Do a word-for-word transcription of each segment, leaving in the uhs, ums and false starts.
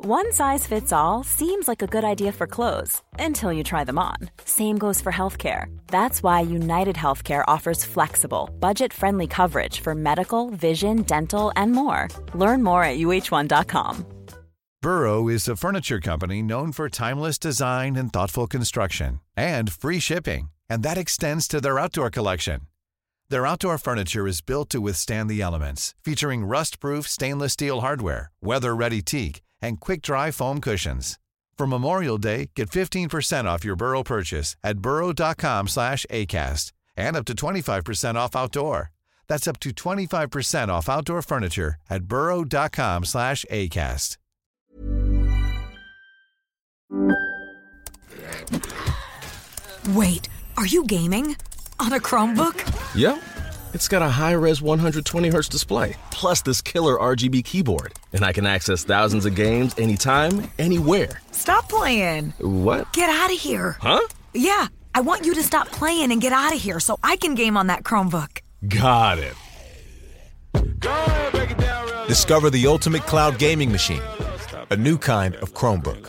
One size fits all seems like a good idea for clothes until you try them on. Same goes for healthcare. That's why United Healthcare offers flexible, budget-friendly coverage for medical, vision, dental, and more. Learn more at U H one dot com. Burrow is a furniture company known for timeless design and thoughtful construction, and free shipping, and that extends to their outdoor collection. Their outdoor furniture is built to withstand the elements, featuring rust-proof stainless steel hardware, weather-ready teak, and quick-dry foam cushions. For Memorial Day, get fifteen percent off your Burrow purchase at burrow.com slash ACAST and up to twenty-five percent off outdoor. That's up to twenty-five percent off outdoor furniture at burrow.com slash ACAST. Wait, are you gaming? On a Chromebook? Yep. It's got a high-res one hundred twenty hertz display, plus this killer R G B keyboard. And I can access thousands of games anytime, anywhere. Stop playing. What? Get out of here. Huh? Yeah, I want you to stop playing and get out of here so I can game on that Chromebook. Got it. Discover the ultimate cloud gaming machine. A new kind of Chromebook.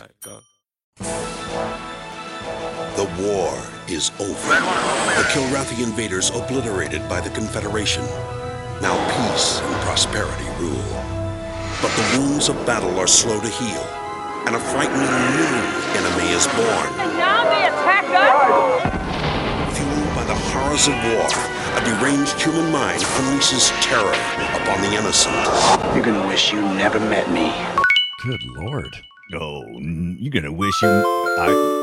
The war is over. The Kilrathi invaders obliterated by the Confederation. Now peace and prosperity rule. But the wounds of battle are slow to heal, and a frightening new enemy is born. And now they attack us! Fueled by the horrors of war, a deranged human mind unleashes terror upon the innocent. You're gonna wish you never met me. Good Lord. Oh, you're gonna wish you... I...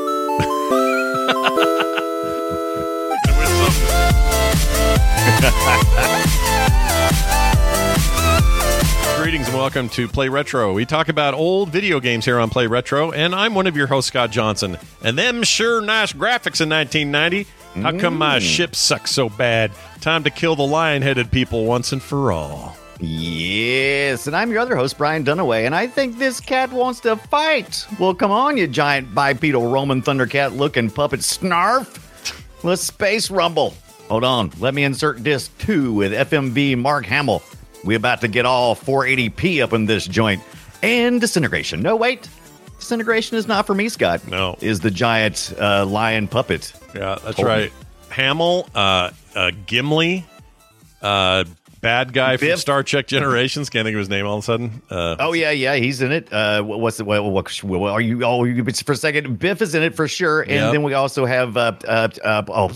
Greetings and welcome to Play Retro. We talk about old video games here on Play Retro, and I'm one of your hosts, Scott Johnson. And them sure nice graphics in nineteen ninety. How come my ship sucks so bad? Time to kill the lion-headed people once and for all. Yes, and I'm your other host, Brian Dunaway, and I think this cat wants to fight. Well, come on, you giant bipedal Roman Thundercat-looking puppet snarf. Let's space rumble. Hold on, let me insert disc two with F M V Mark Hamill. We about to get all four eighty p up in this joint. And disintegration. No, wait. Disintegration is not for me, Scott. No. Is the giant uh, lion puppet. Yeah, that's Hold right. Me. Hamill, uh, uh, Gimli, uh, bad guy Biff. From Star Trek Generations. Can't think of his name all of a sudden. Uh, oh, yeah, yeah, he's in it. Uh, what's the, what, what, what, are you, oh, you, for a second, Biff is in it for sure. And yep. Then we also have, uh, uh, uh, oh,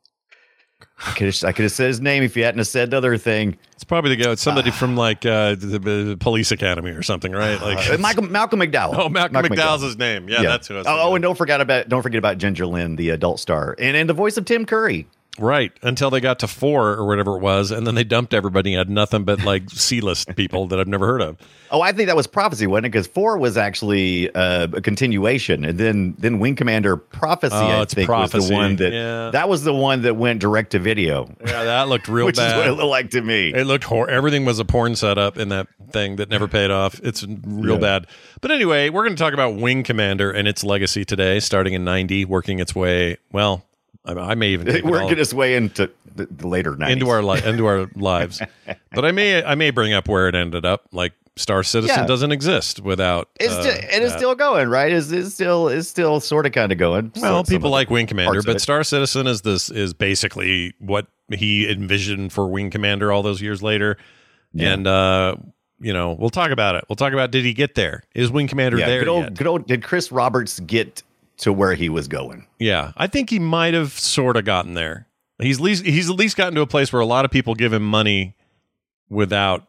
I could have I could have said his name if you hadn't have said the other thing. It's probably the guy. It's somebody uh, from like uh, the, the Police Academy or something, right? Like uh, Michael, Malcolm McDowell. Oh, Malcolm, Malcolm McDowell's McDowell. His name. Yeah, yeah. That's who. I was oh, oh, and don't forget about don't forget about Ginger Lynn, the adult star, and and the voice of Tim Curry. Right, until they got to four or whatever it was, and then they dumped everybody and had nothing but like C-list people that I've never heard of. Oh, I think that was Prophecy, wasn't it? Because four was actually uh, a continuation, and then then Wing Commander Prophecy, oh, I think, Prophecy. was the one that yeah. that was the one that went direct to video. Yeah, that looked real which bad. Which is what it looked like to me. It looked hor- everything was a porn setup in that thing that never paid off. It's real yeah. bad. But anyway, we're going to talk about Wing Commander and its legacy today, starting in ninety, working its way well. I may even take working it its way into the, the later nineties into our li- into our lives, but I may I may bring up where it ended up. Like Star Citizen yeah. doesn't exist without it's uh, still, it is still going, right? Is it's still is still sort of kind of going. Well, so, people like Wing Commander, but Star Citizen is this is basically what he envisioned for Wing Commander all those years later, yeah. and uh, you know we'll talk about it. We'll talk about did he get there? Is Wing Commander yeah, there good old, yet? Good old. Did Chris Roberts get to where he was going? Yeah, I think he might have sort of gotten there. He's at least he's at least gotten to a place where a lot of people give him money without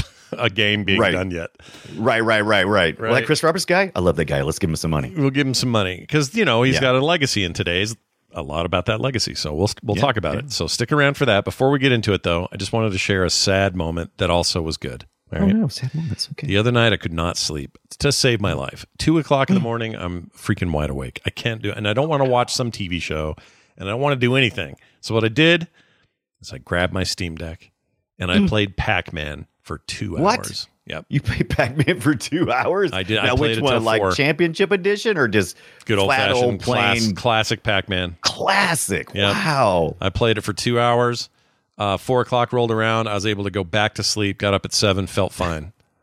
a game being right. done yet. Right, right, right, right. right. Like Chris Roberts guy, I love that guy. Let's give him some money. We'll give him some money because you know he's yeah. got a legacy, and today's a lot about that legacy. So we'll we'll yeah, talk about yeah. it. So stick around for that. Before we get into it, though, I just wanted to share a sad moment that also was good. All right? Oh no, sad moments. Okay. The other night, I could not sleep to save my life. Two o'clock in the morning, I'm freaking wide awake. I can't do it, and I don't want to watch some T V show, and I don't want to do anything. So what I did is I grabbed my Steam Deck, and I played Pac-Man for two what? hours. Yep. You played Pac-Man for two hours? I did. Now, I played which one, like four. Championship Edition or just good old flat fashioned old plain class, classic Pac-Man? Classic. Yep. Wow. I played it for two hours. Uh, four o'clock rolled around. I was able to go back to sleep. Got up at seven. Felt fine.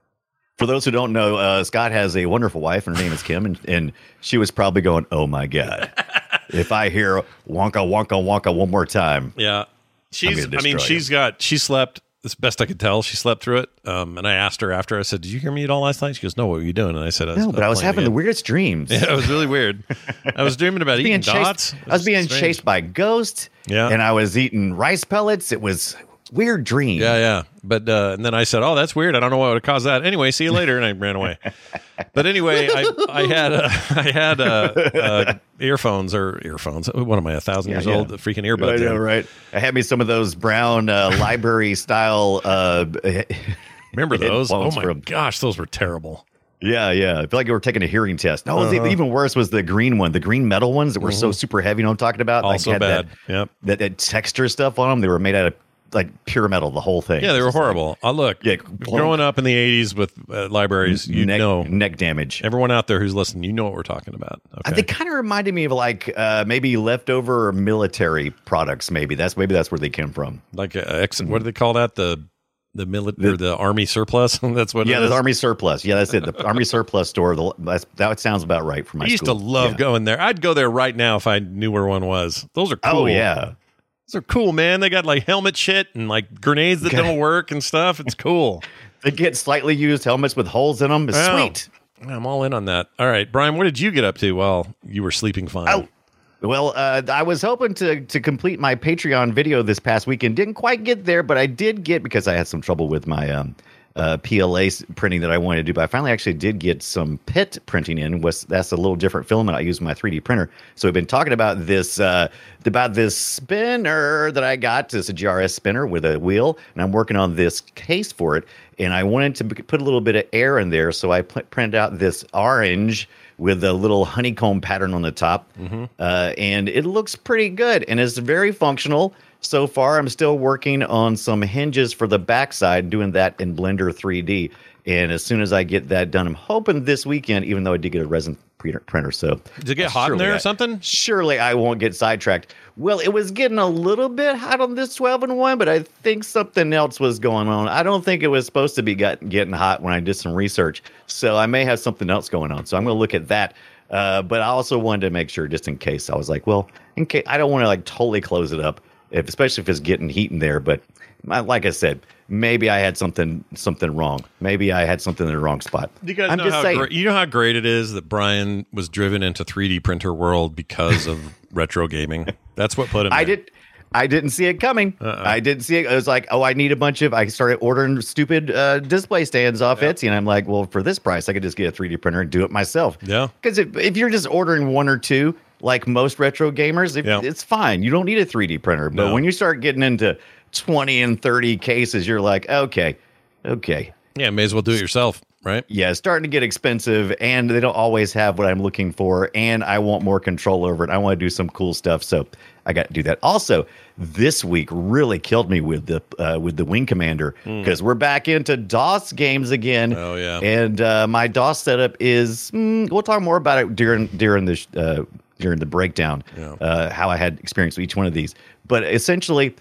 For those who don't know, uh, Scott has a wonderful wife, and her name is Kim, and, and she was probably going, "Oh my god, if I hear wonka wonka wonka one more time." Yeah, she's. I mean, you. she's got. She slept. As best I could tell, she slept through it. Um, and I asked her after. I said, "Did you hear me at all last night?" She goes, "No, what were you doing?" And I said, I was, "No, but I was having again. the weirdest dreams." Yeah, it was really weird. I was dreaming about eating chased, dots. I was being strange. chased by ghosts. Yeah, and I was eating rice pellets. It was weird dream. Yeah, yeah. But uh, and then I said, "Oh, that's weird. I don't know what would cause that." Anyway, see you later, and I ran away. But anyway, I I had uh, I had uh, uh, earphones or earphones. What am I, a thousand Yeah, years yeah. old? The freaking earbuds. I know, in. right? I had me some of those brown uh, library style. Uh, Remember those? Oh headphones my from- gosh, those were terrible. Yeah, yeah. I feel like you were taking a hearing test. No, the- Uh-huh. even worse was the green one, the green metal ones that were so Mhm. super heavy. You know what I'm talking about? Also had bad. That, Yep. that, that texture stuff on them. They were made out of like pure metal, the whole thing. Yeah, they were It's just horrible. Uh, look, Yeah, growing up in the eighties with uh, libraries, you neck, know, neck damage. everyone out there who's listening, you know what we're talking about. Okay. They kind of reminded me of like uh, maybe leftover military products. Maybe that's maybe that's where they came from. like uh, ex- what do they call that? The the military, the army surplus. That's what. Yeah, it is. the army surplus. Yeah, that's it. The army surplus store. The, that's, that sounds about right for my I used school. to love Yeah. going there. I'd go there right now if I knew where one was. Those are cool. Oh yeah. Those are cool, man. They got like helmet shit and like grenades that Okay. don't work and stuff. It's cool. They get slightly used helmets with holes in them. It's Wow. sweet. I'm all in on that. All right, Brian, what did you get up to while you were sleeping fine? Oh, well, uh, I was hoping to to complete my Patreon video this past weekend. Didn't quite get there, but I did get, because I had some trouble with my um, uh, P L A printing that I wanted to do. But I finally actually did get some P I T printing in. Was that's a little different filament I use with my three D printer. So we've been talking about this uh, about this spinner that I got. This is a G R S spinner with a wheel, and I'm working on this case for it. And I wanted to b- put a little bit of air in there, so I p- printed out this orange with a little honeycomb pattern on the top. Mm-hmm. Uh, and it looks pretty good, and it's very functional. So far, I'm still working on some hinges for the backside, doing that in Blender three D. And as soon as I get that done, I'm hoping this weekend, even though I did get a resin printer. printer so Did it get hot in surely there I- or something? Surely I won't get sidetracked. Well, it was getting a little bit hot on this twelve and one, but I think something else was going on. I don't think it was supposed to be got, getting hot when I did some research. So I may have something else going on. So I'm going to look at that. Uh, but I also wanted to make sure, just in case, I was like, well, in case I don't want to like totally close it up, if, especially if it's getting heat in there. But my, like I said, maybe I had something something wrong. Maybe I had something in the wrong spot. You guys I'm know just how saying. great, you know how great it is that Brian was driven into three D printer world because of retro gaming. That's what put him. I there. did. I didn't see it coming. Uh-uh. I didn't see it. It was like, oh, I need a bunch of. I started ordering stupid uh, display stands off Yep. Etsy, and I'm like, well, for this price, I could just get a three D printer and do it myself. Yeah. Because if, if you're just ordering one or two, like most retro gamers, if, Yeah. it's fine. You don't need a three D printer. But No. when you start getting into twenty and thirty cases, you're like, okay, okay. Yeah, may as well do it yourself, right? Yeah, it's starting to get expensive, and they don't always have what I'm looking for, and I want more control over it. I want to do some cool stuff, so I got to do that. Also, this week really killed me with the uh, with the Wing Commander, because we're back into DOS games again. Oh, yeah. And uh, my DOS setup is. Mm, we'll talk more about it during during the uh, during the breakdown. Yeah. Uh, how I had experience with each one of these, but essentially,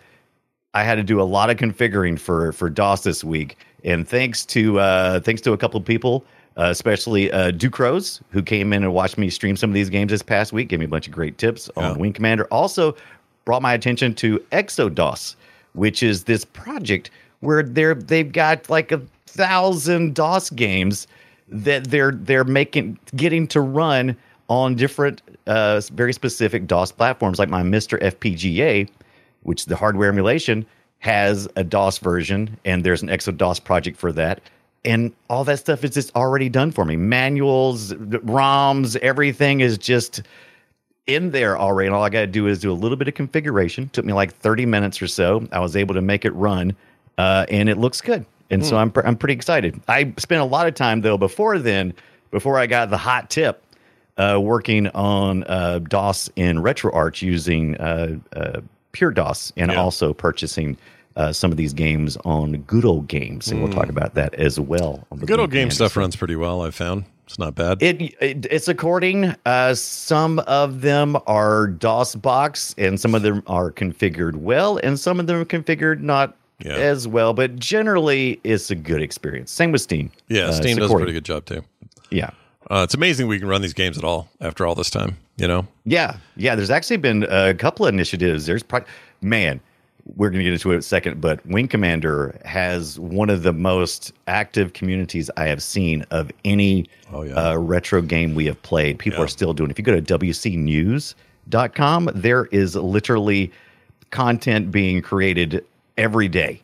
I had to do a lot of configuring for for DOS this week, and thanks to uh, thanks to a couple of people, uh, especially uh, Ducros, who came in and watched me stream some of these games this past week, gave me a bunch of great tips Yeah. on Wing Commander. Also, brought my attention to ExoDOS, which is this project where they're they've got like a thousand DOS games that they're they're making getting to run on different uh, very specific DOS platforms, like my Mister F P G A, which the hardware emulation has a DOS version, and there's an ExoDOS project for that. And all that stuff is just already done for me. Manuals, ROMs, everything is just in there already. And all I got to do is do a little bit of configuration. Took me like thirty minutes or so. I was able to make it run, uh, and it looks good. And so I'm, pr- I'm pretty excited. I spent a lot of time, though, before then, before I got the hot tip, uh, working on uh, DOS in RetroArch using uh, uh, Pure DOS, and Yeah. also purchasing uh, some of these games on Good Old Games. And we'll talk about that as well. On the Good old Wing game Commander. stuff runs pretty well, I've found. It's not bad. It, it it's according. Uh, some of them are DOS box, and some of them are configured well, and some of them are configured not yeah. as well, but generally it's a good experience. Same with Steam. Yeah, uh, Steam Sequoia. does a pretty good job too. Yeah. Uh, it's amazing we can run these games at all after all this time, you know? Yeah. Yeah. There's actually been a couple of initiatives. There's pro- man, we're going to get into it in a second, but Wing Commander has one of the most active communities I have seen of any oh, yeah. uh, retro game we have played. People yeah. are still doing it. If you go to W C news dot com, there is literally content being created every day.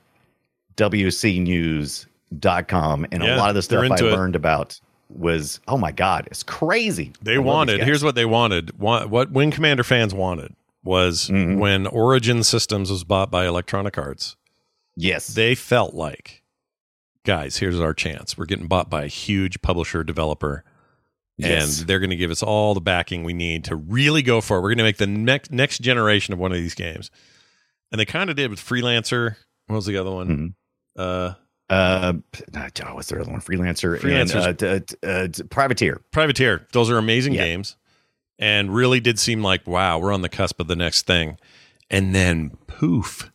W C news dot com. And yeah, a lot of the stuff I it. learned about was, oh my God, it's crazy. They wanted, here's what they wanted. What Wing Commander fans wanted was mm-hmm. when Origin Systems was bought by Electronic Arts. Yes. They felt like, guys, here's our chance. We're getting bought by a huge publisher developer. Yes. And they're going to give us all the backing we need to really go for it. We're going to make the next next generation of one of these games. And they kind of did with Freelancer. What was the other one? Mm-hmm. Uh, uh, oh, what's the other one? Freelancer Freelancer. and uh, t- uh, t- Privateer. Privateer. Those are amazing yeah. games. And really did seem like, wow, we're on the cusp of the next thing. And then poof,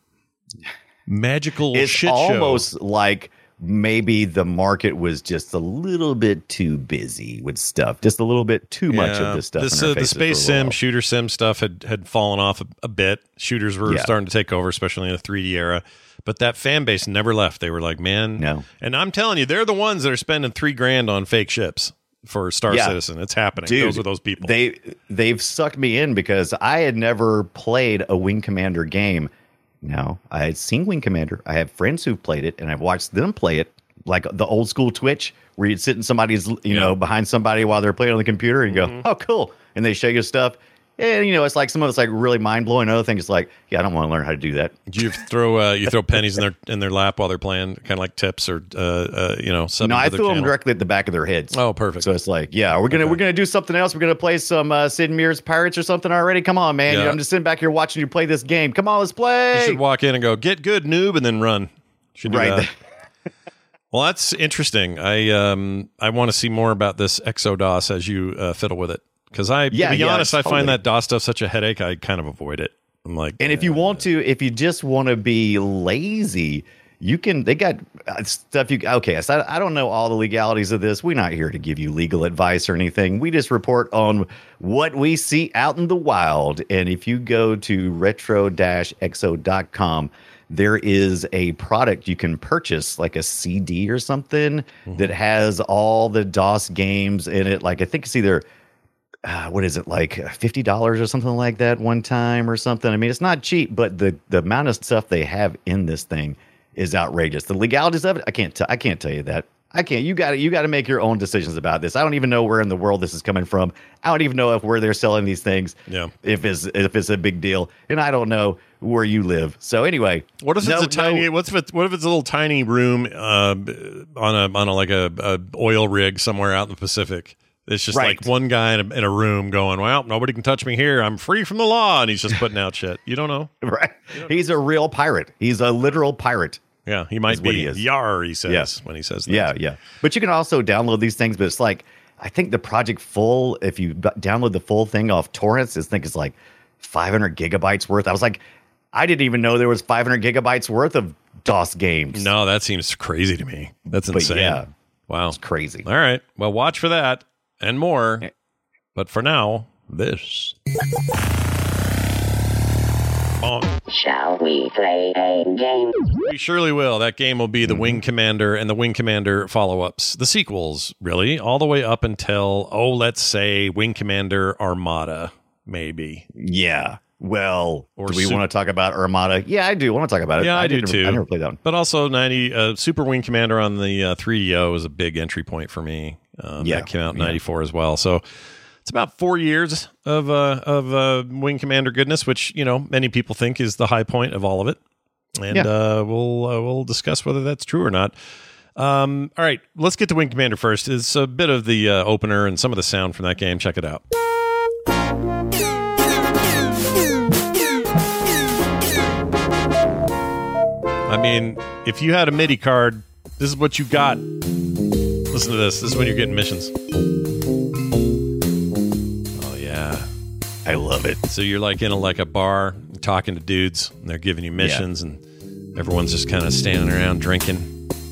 magical it's shit show. It's almost like maybe the market was just a little bit too busy with stuff, just a little bit too yeah. much of this stuff. This, in our uh, the space sim, while. shooter sim stuff had, had fallen off a, a bit. Shooters were yeah. starting to take over, especially in the three D era. But that fan base never left. They were like, man. No. And I'm telling you, they're the ones that are spending three grand on fake ships for Star yeah. Citizen. It's happening. Dude, those are those people. They, they've sucked me in because I had never played a Wing Commander game. No, I had seen Wing Commander. I have friends who've played it, and I've watched them play it, like the old school Twitch, where you'd sit in somebody's, you yeah. know, behind somebody while they're playing on the computer, and you mm-hmm. go, oh, cool. And they show you stuff. And, you know, it's like some of it's like really mind blowing. Other things, it's like, yeah, I don't want to learn how to do that. Do you throw uh, you throw pennies in their in their lap while they're playing, kind of like tips or uh, uh, you know? No, I threw threw them them directly at the back of their heads. Oh, perfect. So it's like, yeah, we're gonna okay. we're gonna do something else. We're gonna play some uh, Sid Meier's Pirates or something already. Come on, man. Yeah. You know, I'm just sitting back here watching you play this game. Come on, let's play. You should walk in and go, get good, noob, and then run. Should do right. that. Well, that's interesting. I um I want to see more about this ExoDOS as you uh, fiddle with it. Because I, yeah, to be yeah, honest, totally. I find that DOS stuff such a headache. I kind of avoid it. I'm like, and if you want to, if you just want to be lazy, you can. They got stuff you. Okay, so I, I don't know all the legalities of this. We're not here to give you legal advice or anything. We just report on what we see out in the wild. And if you go to retro dash exo dot com, there is a product you can purchase, like a C D or something mm-hmm. that has all the DOS games in it. Like I think it's either. Uh, what is it, like fifty dollars or something like that one time or something? I mean, it's not cheap, but the, the amount of stuff they have in this thing is outrageous. The legalities of it, I can't t- I can't tell you that. I can't. You got to you got to make your own decisions about this. I don't even know where in the world this is coming from. I don't even know if where they're selling these things. Yeah. If it's if it's a big deal, and I don't know where you live. So anyway, what if no, it's a tiny? no, What's if it's, what if it's a little tiny room uh, on a on a like a, a oil rig somewhere out in the Pacific? It's just right. like one guy in a, in a room going, well, nobody can touch me here. I'm free from the law. And he's just putting out shit. You don't know. Right. Don't he's know. a real pirate. He's a literal pirate. Yeah, he might be. He Yar, he says yeah. when he says that. Yeah, yeah. But you can also download these things. But it's like, I think the Project Full, if you b- download the full thing off torrents, I think it's like five hundred gigabytes worth. I was like, I didn't even know there was five hundred gigabytes worth of DOS games. No, that seems crazy to me. That's insane. But yeah, wow. It's crazy. All right. Well, watch for that. And more. But for now, this. Bonk. Shall we play a game? We surely will. That game will be the mm-hmm. Wing Commander and the Wing Commander follow-ups. The sequels, really. All the way up until, oh, let's say Wing Commander Armada, maybe. Yeah. Well, or do we su- want to talk about Armada? Yeah, I do want to talk about it. Yeah, I, I do never, too. I never played that one. But also, ninety uh, Super Wing Commander on the uh, three D O was a big entry point for me. Um, yeah, that came out in yeah. ninety-four as well. So it's about four years of uh, of uh, Wing Commander goodness, which you know many people think is the high point of all of it. And yeah. uh, we'll uh, we'll discuss whether that's true or not. Um, all right, let's get to Wing Commander first. It's a bit of the uh, opener and some of the sound from that game. Check it out. I mean, if you had a MIDI card, this is what you got. Listen to this. This is when you're getting missions. Oh, yeah. I love it. So you're like in a, like a bar talking to dudes, and they're giving you missions, yeah. and Everyone's just kind of standing around drinking.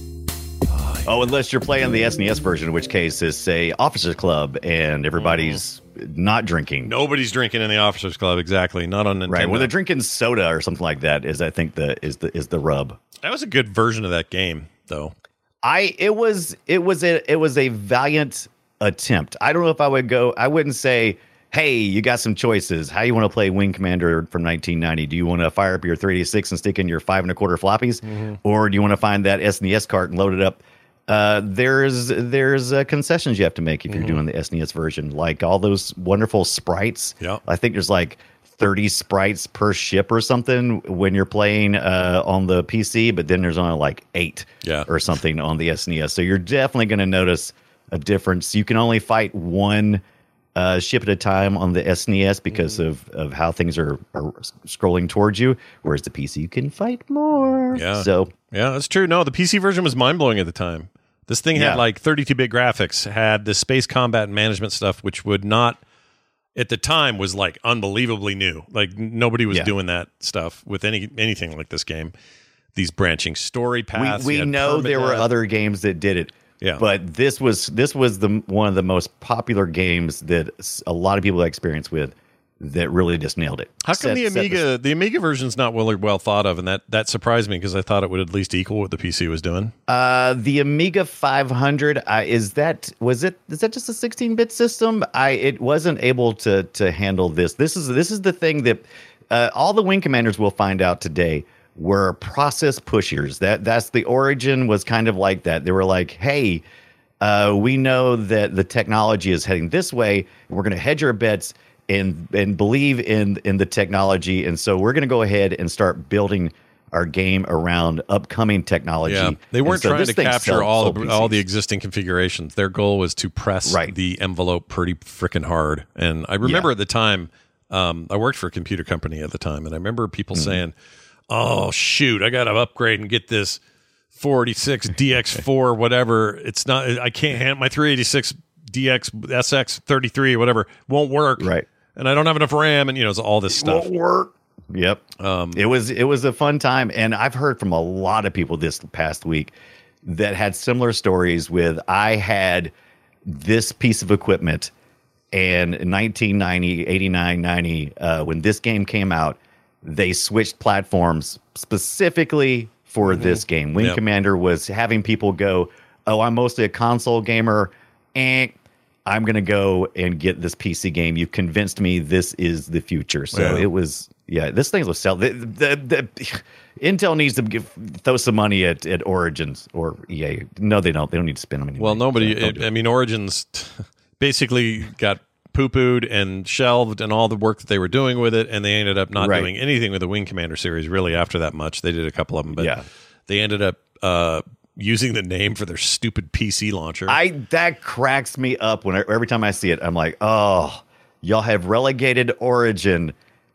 Oh, unless you're playing the S N E S version, in which case it's a officers club and everybody's mm. not drinking. Nobody's drinking in the officers club, exactly. Not on Nintendo. Right, when they're drinking soda or something like that is, I think, the is the is the rub. That was a good version of that game, though. I it was it was a it was a valiant attempt. I don't know if I would go. I wouldn't say, hey, you got some choices. How you want to play Wing Commander from nineteen ninety? Do you want to fire up your three eighty-six and stick in your five and a quarter floppies, mm-hmm. or do you want to find that S N E S cart and load it up? Uh, there's there's uh, concessions you have to make if you're mm-hmm. doing the S N E S version, like all those wonderful sprites. Yeah, I think there's like thirty sprites per ship or something when you're playing uh, on the P C, but then there's only like eight yeah. or something on the S N E S. So you're definitely going to notice a difference. You can only fight one uh, ship at a time on the S N E S because mm. of, of how things are, are scrolling towards you, whereas the P C you can fight more. Yeah, so yeah, that's true. No, the P C version was mind blowing at the time. This thing had yeah. like thirty-two bit graphics, had the space combat and management stuff, which would not, at the time, was like unbelievably new. Like nobody was yeah. doing that stuff with any anything like this game. These branching story paths. We, we know there were other games that did it. Yeah, but this was this was the one of the most popular games that a lot of people had experience with that really just nailed it. How come set, the Amiga the Amiga version's not well well thought of, and that that surprised me because I thought it would at least equal what the P C was doing. Uh, the Amiga five hundred uh, is that was it? Is that just a sixteen bit system? I it wasn't able to to handle this. This is this is the thing that uh, all the Wing Commanders will find out today were process pushers. That that's the origin was kind of like that. They were like, hey, uh, we know that the technology is heading this way. And we're going to hedge our bets and and believe in in the technology, and so we're going to go ahead and start building our game around upcoming technology. Yeah, they weren't so trying to capture all the, P Cs. all the existing configurations. Their goal was to press right. the envelope pretty freaking hard. And I remember yeah. at the time, um, I worked for a computer company at the time, and I remember people mm-hmm. saying, "Oh shoot, I got to upgrade and get this four eighty-six D X four, whatever. It's not. I can't handle my three eighty-six D X S X thirty-three, whatever. Won't work. Right." And I don't have enough RAM, and you know, it's all this stuff. Won't work. Yep. Um, it was it was a fun time, and I've heard from a lot of people this past week that had similar stories. With I had this piece of equipment, and in nineteen ninety, eighty-nine, ninety, uh, when this game came out, they switched platforms specifically for mm-hmm. this game. Wing yep. Commander was having people go, "Oh, I'm mostly a console gamer," and I'm going to go and get this P C game. You've convinced me this is the future. So yeah. it was, yeah, this thing was sell. The, the, the, Intel needs to give, throw some money at, at Origins or E A. No, they don't. They don't need to spend them anymore. Well, nobody, so it, I mean, Origins basically got poo-pooed and shelved and all the work that they were doing with it. And they ended up not right. doing anything with the Wing Commander series really after that much. They did a couple of them, but yeah. they ended up, uh, using the name for their stupid P C launcher. I that cracks me up when I, every time I see it. I'm like, oh, y'all have relegated Origin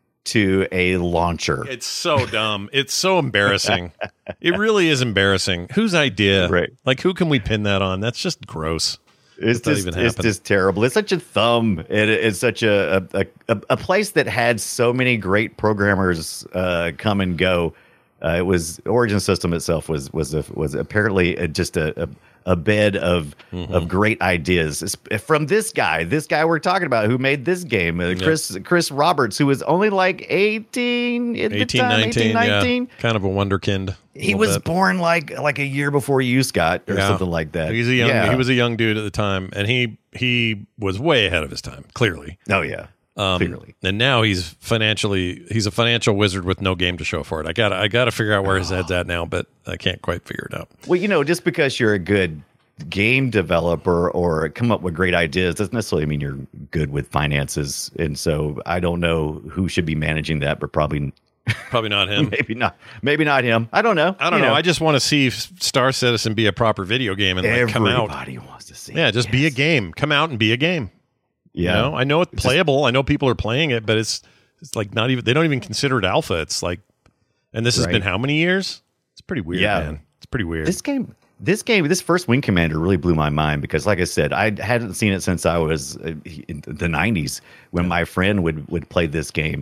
to a launcher. It's so dumb. It's so embarrassing. It really is embarrassing. Whose idea? Right. Like, who can we pin that on? That's just gross. It's just, it's just terrible. It's such a thumb. It, it's such a a, a a place that had so many great programmers uh, come and go. Uh, it was Origin System itself was was a, was apparently a, just a, a a bed of mm-hmm. of great ideas it's from this guy, this guy we're talking about who made this game, uh, Chris yep. Chris Roberts, who was only like eighteen at the time, nineteen, eighteen, nineteen. Yeah. Kind of a wonderkind. He was bit. born like like a year before you, Scott, or yeah. something like that. He's a young yeah. he was a young dude at the time, and he he was way ahead of his time, clearly. Oh yeah. Um, Clearly. And now he's financially he's a financial wizard with no game to show for it. I got I got to figure out where his head's at now, but I can't quite figure it out. Well, you know, just because you're a good game developer or come up with great ideas doesn't necessarily mean you're good with finances. And so I don't know who should be managing that, but probably probably not him. maybe not. Maybe not him. I don't know. I don't you know. know. I just want to see Star Citizen be a proper video game and like, come out. Everybody wants to see. Yeah, just yes. be a game. Come out and be a game. Yeah, you know, I know it's playable. I know people are playing it, but it's it's like not even. They don't even consider it alpha. It's like, and this has right. been how many years? It's pretty weird, yeah. man. It's pretty weird. This game, this game, this first Wing Commander really blew my mind because, like I said, I hadn't seen it since I was in the nineties when yeah. my friend would would play this game,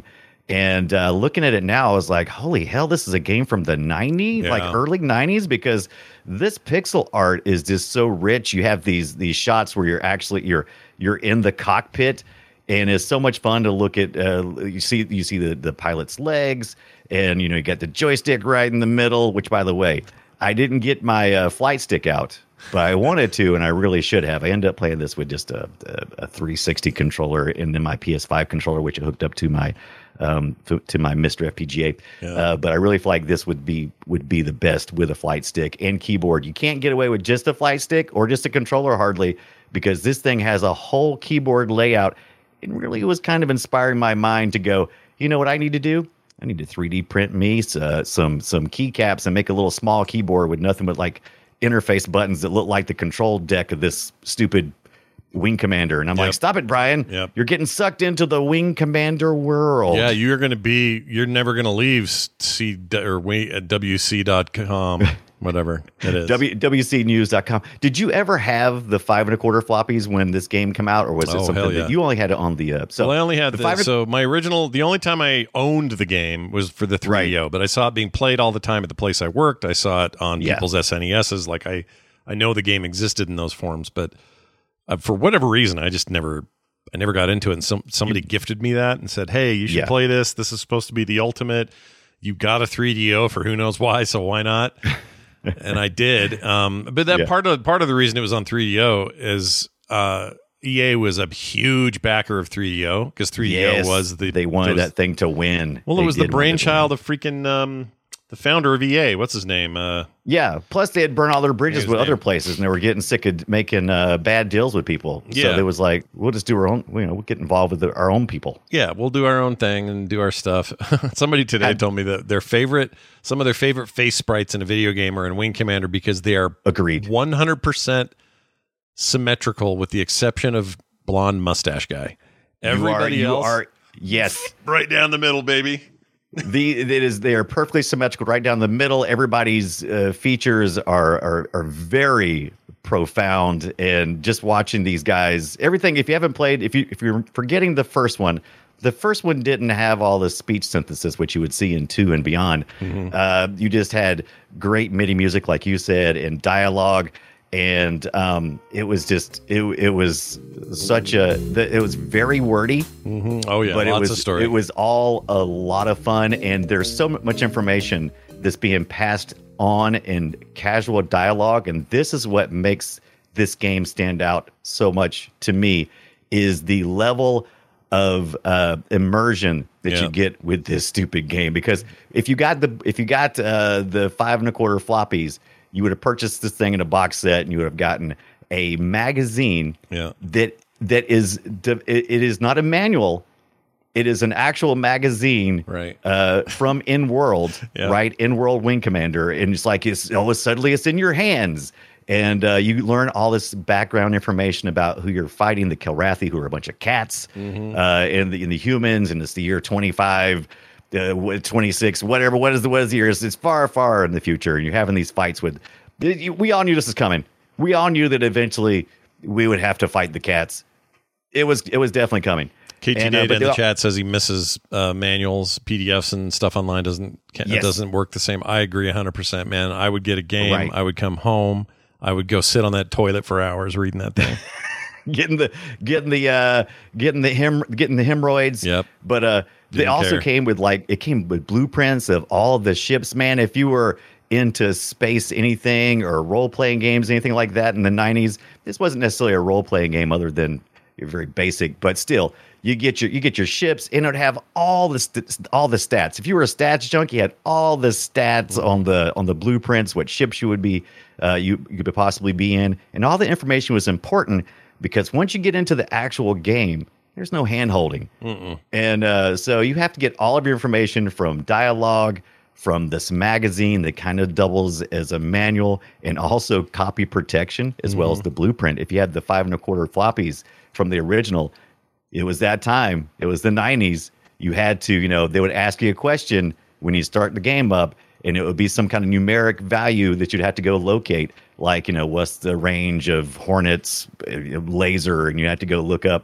And uh, looking at it now, I was like, holy hell, this is a game from the nineties, Yeah. like early nineties, because this pixel art is just so rich. You have these these shots where you're actually you're you're in the cockpit, and it's so much fun to look at. Uh, you see you see the, the pilot's legs, and you know you got the joystick right in the middle. Which, by the way, I didn't get my uh, flight stick out, but I wanted to, and I really should have. I ended up playing this with just a, a, a three sixty controller and then my P S five controller, which I hooked up to my um, to, to my Mister F P G A. Yeah. Uh, but I really feel like this would be would be the best with a flight stick and keyboard. You can't get away with just a flight stick or just a controller hardly, because this thing has a whole keyboard layout. It really was kind of inspiring my mind to go, you know what I need to do? I need to three D print me uh, some some keycaps and make a little small keyboard with nothing but like interface buttons that look like the control deck of this stupid Wing Commander. And I'm Yep. like, stop it, Brian. Yep. You're getting sucked into the Wing Commander world. Yeah, you're going to be, you're never going to leave C or we at W C dot com, whatever it is. W, W C news dot com. Did you ever have the five and a quarter floppies when this game came out, or was it Oh, something hell yeah. that you only had it on the uh, so well, I only had the the, five and- so my original, the only time I owned the game was for the three D O, but I saw it being played all the time at the place I worked. I saw it on Yeah. people's S N E Ss. Like I, I know the game existed in those forms, but uh, for whatever reason, I just never, I never got into it. And some somebody gifted me that and said, "Hey, you should Yeah. play this. This is supposed to be the ultimate. You got a three D O for who knows why, so why not?" And I did. Um, but that Yeah. part of part of the reason it was on three D O is uh, E A was a huge backer of three D O because three D O Yes, was the they wanted was- that thing to win. Well, They it was the did want it to brainchild of freaking um, the founder of E A. What's his name? Uh, Yeah. Plus, they had burned all their bridges His with name. other places, and they were getting sick of making uh, bad deals with people. Yeah. So they was like, we'll just do our own. You know, we'll get involved with the, our own people. yeah, we'll do our own thing and do our stuff. Somebody today I- told me that their favorite, some of their favorite face sprites in a video game are in Wing Commander because they are Agreed. one hundred percent symmetrical, with the exception of blonde mustache guy. Everybody you are, you else, are yes. right down the middle, baby. The it is they are perfectly symmetrical right down the middle. Everybody's uh, features are, are are very profound, and just watching these guys, everything. If you haven't played, if you if you're forgetting the first one, the first one didn't have all the speech synthesis which you would see in two and beyond. Mm-hmm. Uh, you just had great MIDI music, like you said, and dialogue. And um, it was just it it was such a it was very wordy. Mm-hmm. Oh yeah, But lots it was of story. it was all a lot of fun, and there's so much information that's being passed on in casual dialogue, and this is what makes this game stand out so much to me, is the level of uh, immersion that Yeah. you get with this stupid game. Because if you got the if you got uh, the five and a quarter floppies, you would have purchased this thing in a box set, and you would have gotten a magazine Yeah. that that is it, it is not a manual. It is an actual magazine, Right. uh, from InWorld, Yeah. right? InWorld Wing Commander, and it's like it's oh, suddenly it's in your hands, and uh, you learn all this background information about who you're fighting, the Kilrathi, who are a bunch of cats, Mm-hmm. uh, and the and the humans, and it's the year twenty-five. Uh, what- twenty-six, whatever. What is the what is the year? It's, it's far, far in the future, and you're having these fights with. We all knew this was coming. We all knew that eventually we would have to fight the cats. It was, it was definitely coming. K G And, uh, Data but in they the all- chat says he misses uh, manuals, P D Fs, and stuff online. Doesn't can't, it Yes. doesn't work the same. I agree one hundred percent, man. I would get a game. Right. I would come home. I would go sit on that toilet for hours reading that thing. getting the getting the uh getting the hem getting the hemorrhoids. Yep. But uh they Didn't also care. came with like it came with blueprints of all of the ships. Man, if you were into space anything or role playing games, anything like that in the nineties, this wasn't necessarily a role playing game other than very basic, but still you get your you get your ships, and it would have all the st- all the stats. If you were a stats junkie, you had all the stats on the on the blueprints, what ships you would be uh, you you could possibly be in, and all the information was important because once you get into the actual game, there's no hand holding, and uh, so you have to get all of your information from dialogue, from this magazine that kind of doubles as a manual, and also copy protection as well as the blueprint. If you had the five and a quarter floppies from the original, it was that time. It was the nineties. You had to, you know, they would ask you a question when you start the game up, and it would be some kind of numeric value that you'd have to go locate, like, you know, what's the range of Hornet's uh, laser, and you had to go look up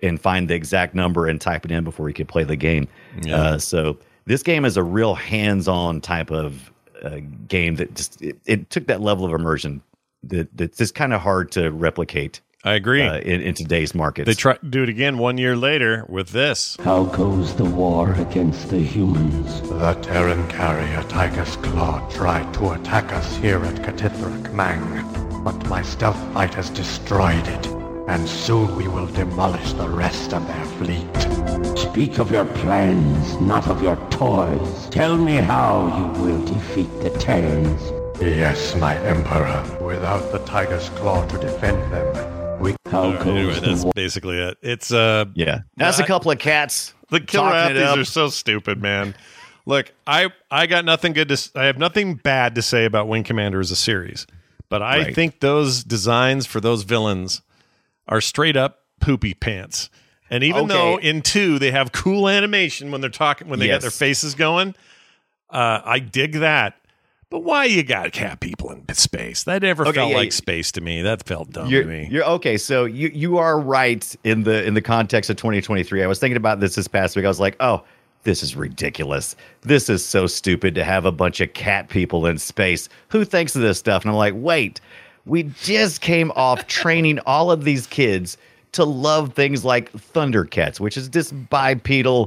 and find the exact number and type it in before he could play the game. Yeah. Uh, so this game is a real hands-on type of uh, game that just it, it took that level of immersion that that's just kind of hard to replicate. I agree. Uh, in, in today's markets. They try to do it again one year later with this. How goes the war against the humans? The Terran carrier Tychus Claw tried to attack us here at Katithrak Mang, but my stealth fight has destroyed it, and soon we will demolish the rest of their fleet. Speak of your plans, not of your toys. Tell me how you will defeat the Terrans. Yes, my Emperor. Without the Tychus Claw to defend them, we... How uh, goes anyway, the that's war? basically it. It's uh yeah. That's I, a couple of cats. The killer talking it Raptors up. are so stupid, man. Look, I I got nothing good to. I have nothing bad to say about Wing Commander as a series, but I Right. think those designs for those villains are straight up poopy pants. And even Okay. though in two they have cool animation when they're talking, when they Yes. got their faces going, uh, I dig that. But why you got cat people in space? That never Okay, felt yeah, like yeah. space to me. That felt dumb You're, to me. you're okay. So you you are right in the in the context of twenty twenty-three. I was thinking about this this past week. I was like, oh, this is ridiculous. This is so stupid to have a bunch of cat people in space. Who thinks of this stuff? And I'm like, wait, we just came off training all of these kids to love things like Thundercats, which is this bipedal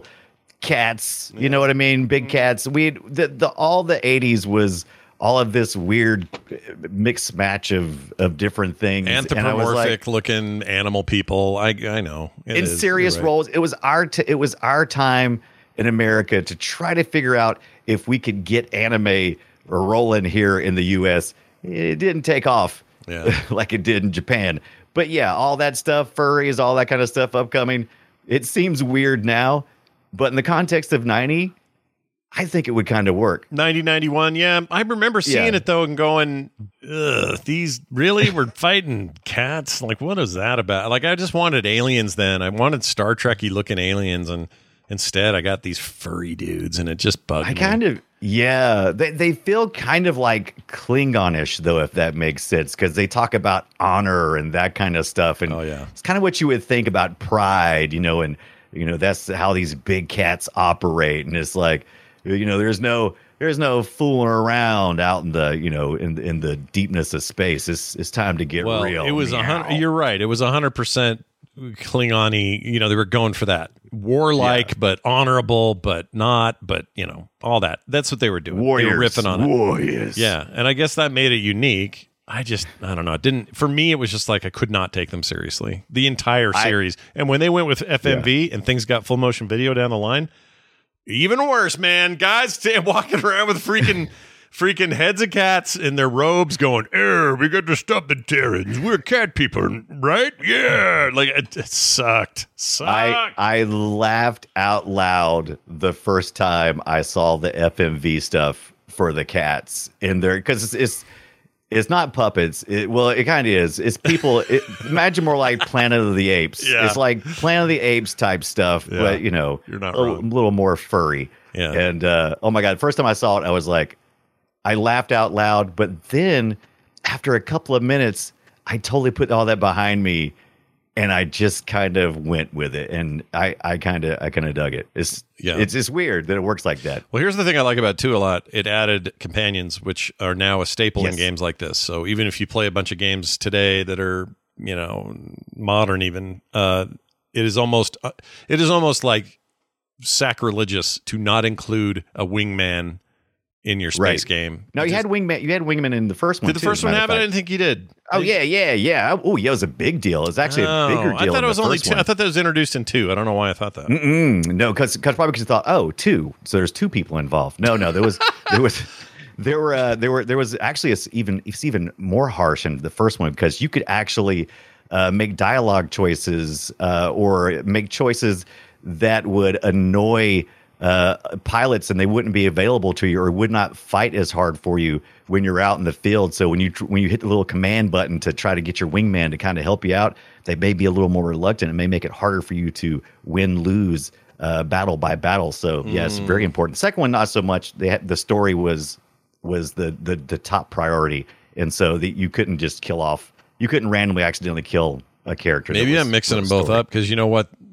cats. You know what I mean? Big cats. We the, the all the eighties was all of this weird mixed match of of different things. And I was like, Anthropomorphic looking animal people. I I know. It in is. serious You're right. roles. It was our t- it was our time in America to try to figure out if we could get anime rolling here in the U S. It didn't take off Yeah. like it did in Japan. But yeah, all that stuff, furries, all that kind of stuff upcoming. It seems weird now, but in the context of ninety, I think it would kind of work. ninety ninety-one, yeah. I remember seeing Yeah. it, though, and going, ugh, these really were fighting cats? Like, what is that about? Like, I just wanted aliens then. I wanted Star Trek-y looking aliens, and instead I got these furry dudes, and it just bugged I me. kind of, yeah, they, they feel kind of like Klingonish, though, if that makes sense, because they talk about honor and that kind of stuff. And Oh, yeah. it's kind of what you would think about pride, you know, and, you know, that's how these big cats operate. And it's like, you know, there's no there's no fooling around out in the, you know, in in the deepness of space. It's it's time to get well, real. it was a Meow. hundred. You're right. It was a hundred percent Klingon-y. You know, they were going for that warlike, Yeah. but honorable, but not, but you know, all that. That's what they were doing. Warriors, they were riffing on it. warriors. Yeah, and I guess that made it unique. I just, I don't know. It didn't for me. It was just like I could not take them seriously. The entire I- series, and when they went with F M V and things got full motion video down the line, even worse, man. Guys stand walking around with freaking, freaking heads of cats in their robes, going, "Eh, we got to stop the Terrans. We're cat people, right? Yeah." Like it, it sucked. Sucked. I I laughed out loud the first time I saw the F M V stuff for the cats in there, because it's, it's it's not puppets. It, well, it kind of is. It's people. It, imagine more like Planet of the Apes. Yeah. It's like Planet of the Apes type stuff, Yeah. but you know, You're not a little, wrong. little more furry. Yeah. And uh, oh my god, first time I saw it, I was like, I laughed out loud. But then after a couple of minutes, I totally put all that behind me, and I just kind of went with it, and I, I kind of, I kind of dug it. It's, Yeah. it's, it's weird that it works like that. Well, here's the thing I like about it, too, a lot. It added companions, which are now a staple in Yes. games like this. So even if you play a bunch of games today that are, you know, modern, even, uh, it is almost, uh, it is almost like sacrilegious to not include a wingman in your space Right. game. No, It you just- had wingman. You had wingman in the first one. Did the too, first as a one matter have of it? I fact. didn't think you did. Oh yeah, yeah, yeah. Oh yeah, it was a big deal. It was actually a Oh, bigger deal. I thought in it was the only first two. one. I thought that was introduced in two. I don't know why I thought that. Mm-mm, no, because probably because you thought, oh, two. So there's two people involved. No, no, there was there was there were uh, there were there was actually a, even it's even more harsh in the first one, because you could actually uh, make dialogue choices uh, or make choices that would annoy uh, pilots, and they wouldn't be available to you or would not fight as hard for you when you're out in the field. So when you tr- when you hit the little command button to try to get your wingman to kind of help you out, they may be a little more reluctant. It may make it harder for you to win, lose uh, battle by battle. So yes, very important. Second one, not so much. They had, the story was was the, the the top priority, and so that you couldn't just kill off. You couldn't randomly accidentally kill a character. that Maybe was- I'm mixing them was both story. up because you know what?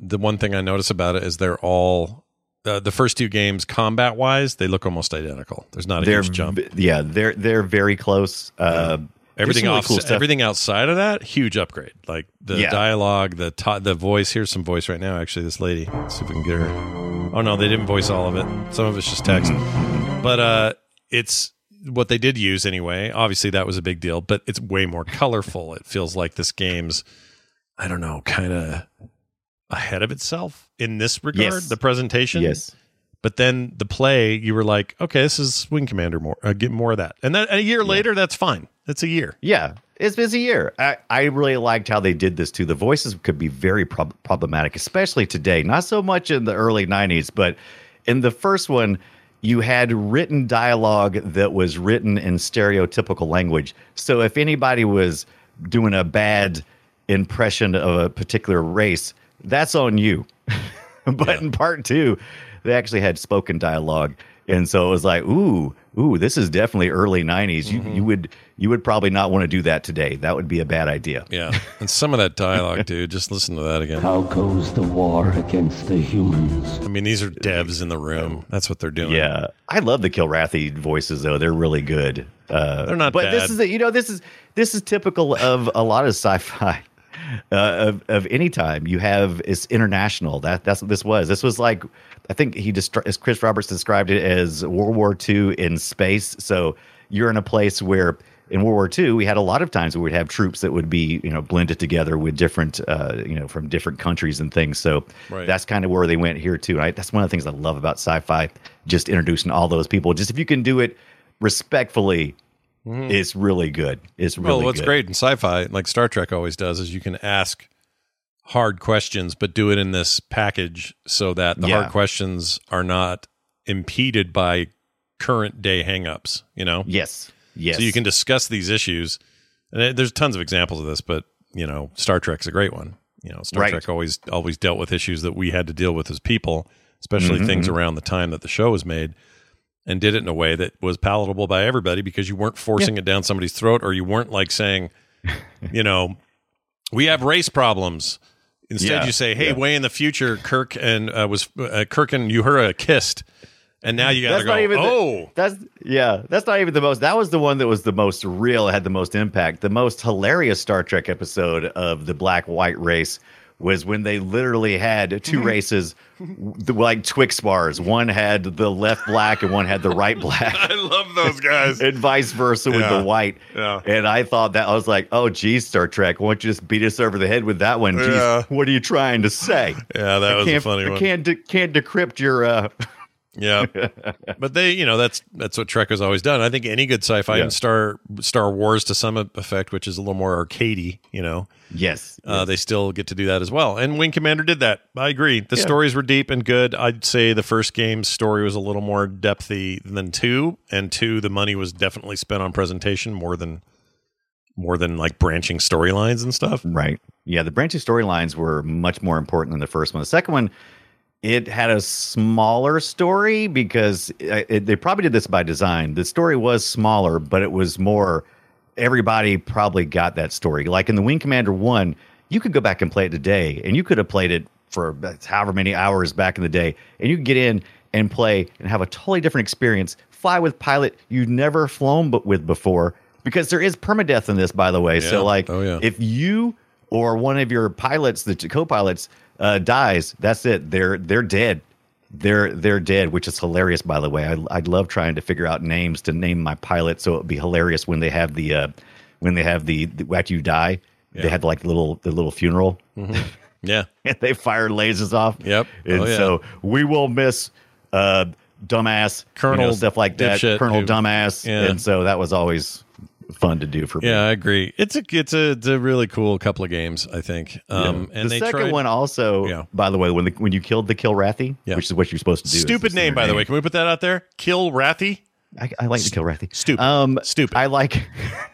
the one thing I notice about it is they're all uh, the first two games combat wise, they look almost identical. There's not a they're, huge jump. Yeah, they're they're very close. Uh, yeah. Everything really off, cool stuff. everything outside of that, huge upgrade. Like the Yeah. dialogue, the to- the voice. Here's some voice right now. Actually, this lady. Let's see if we can get her. Oh no, they didn't voice all of it. Some of it's just text. But uh, it's what they did use anyway. Obviously, that was a big deal. But it's way more colorful. It feels like this game's, I don't know, kind of ahead of itself in this regard. Yes. The presentation, Yes. But then the play, you were like, okay, this is Wing Commander more. Uh, get more of that. And then a year later, that's fine. It's a year. Yeah, it's been a year. I, I really liked how they did this too. The voices could be very prob- problematic, especially today. Not so much in the early nineties, but in the first one, you had written dialogue that was written in stereotypical language. So if anybody was doing a bad impression of a particular race, that's on you. But Yeah. in part two, they actually had spoken dialogue. And so it was like, ooh, ooh, this is definitely early nineties. You you would you would probably not want to do that today. That would be a bad idea. Yeah. And some of that dialogue, dude, just listen to that again. How goes the war against the humans? I mean, these are devs in the room. That's what they're doing. Yeah, I love the Kilrathi voices though; they're really good. Uh, They're not but this bad. is a, you know this is this is typical of a lot of sci-fi. Uh, of of any time you have it's international. That that's what this was. This was like I think he just as Chris Roberts described it as World War Two in space. So you're in a place where in World War Two we had a lot of times where we'd have troops that would be you know blended together with different uh, you know from different countries and things. So Right. that's kind of where they went here too. Right? That's one of the things I love about sci-fi. Just introducing all those people. Just if you can do it respectfully. It's really good. It's really well, what's good. great in sci-fi, like Star Trek always does, is you can ask hard questions, but do it in this package so that the Yeah. hard questions are not impeded by current day hangups, you know? Yes. Yes. So you can discuss these issues. And it- there's tons of examples of this, but, you know, Star Trek's a great one. You know, Star Right. Trek always always dealt with issues that we had to deal with as people, especially Mhm, things mhm. around the time that the show was made. And did it in a way that was palatable by everybody because you weren't forcing it down somebody's throat, or you weren't like saying, you know, we have race problems. Instead, Yeah, you say, "Hey, yeah. way in the future, Kirk and uh, was uh, Kirk and Uhura kissed," and now you got to That's go, not even the- "Oh, That's yeah. That's not even the most. That was the one that was the most real. Had the most impact. The most hilarious Star Trek episode of the black white race was when they literally had two races, the, like Twix bars. One had the left black and one had the right black. I love those guys," and vice versa with Yeah. the white. Yeah. And I thought that I was like, oh, geez, Star Trek, why don't you just beat us over the head with that one? Geez, Yeah. what are you trying to say? Yeah, that I was a can't, funny I one. can't de- can't decrypt your. Uh, Yeah, but they, you know, that's that's what Trek has always done. I think any good sci-fi, Yeah. and Star Star Wars to some effect, which is a little more arcadey, you know, yes, uh, they still get to do that as well. And Wing Commander did that. I agree. The Yeah. stories were deep and good. I'd say the first game's story was a little more depthy than two, and two, the money was definitely spent on presentation more than more than like branching storylines and stuff. Right. Yeah, the branching storylines were much more important than the first one. The second one, it had a smaller story because it, it- they probably did this by design. The story was smaller, but it was more. Everybody probably got that story. Like in the Wing Commander one, you could go back and play it today, and you could have played it for however many hours back in the day, and you could get in and play and have a totally different experience. Fly with pilot you've never flown but with before, because there is permadeath in this, by the way. Yeah. So like, Oh, yeah. if you or one of your pilots, the co-pilots, uh, dies, that's it. They're they're dead. They're they're dead, which is hilarious, by the way. I I'd love trying to figure out names to name my pilot, so it'd be hilarious when they have the uh, when they have the, the after you die, Yeah. they have like little the little funeral, Mhm. Yeah. and they fire lasers off. Yep. And Oh, yeah. so we will miss uh, dumbass Colonel you know, stuff like that, dipshit Colonel who- dumbass, Yeah. and so that was always fun to do for me. Yeah, I agree. It's a it's a, it's a really cool couple of games, I think. Um, Yeah. and the they second tried, one also, Yeah. by the way, when the, when you killed the Kilrathi, Yeah. which is what you're supposed to do. is Stupid just name, their by the way. Can we put that out there? Kill Rathy. I, I like the Kilrathi. Stupid. Um, Stupid. I like,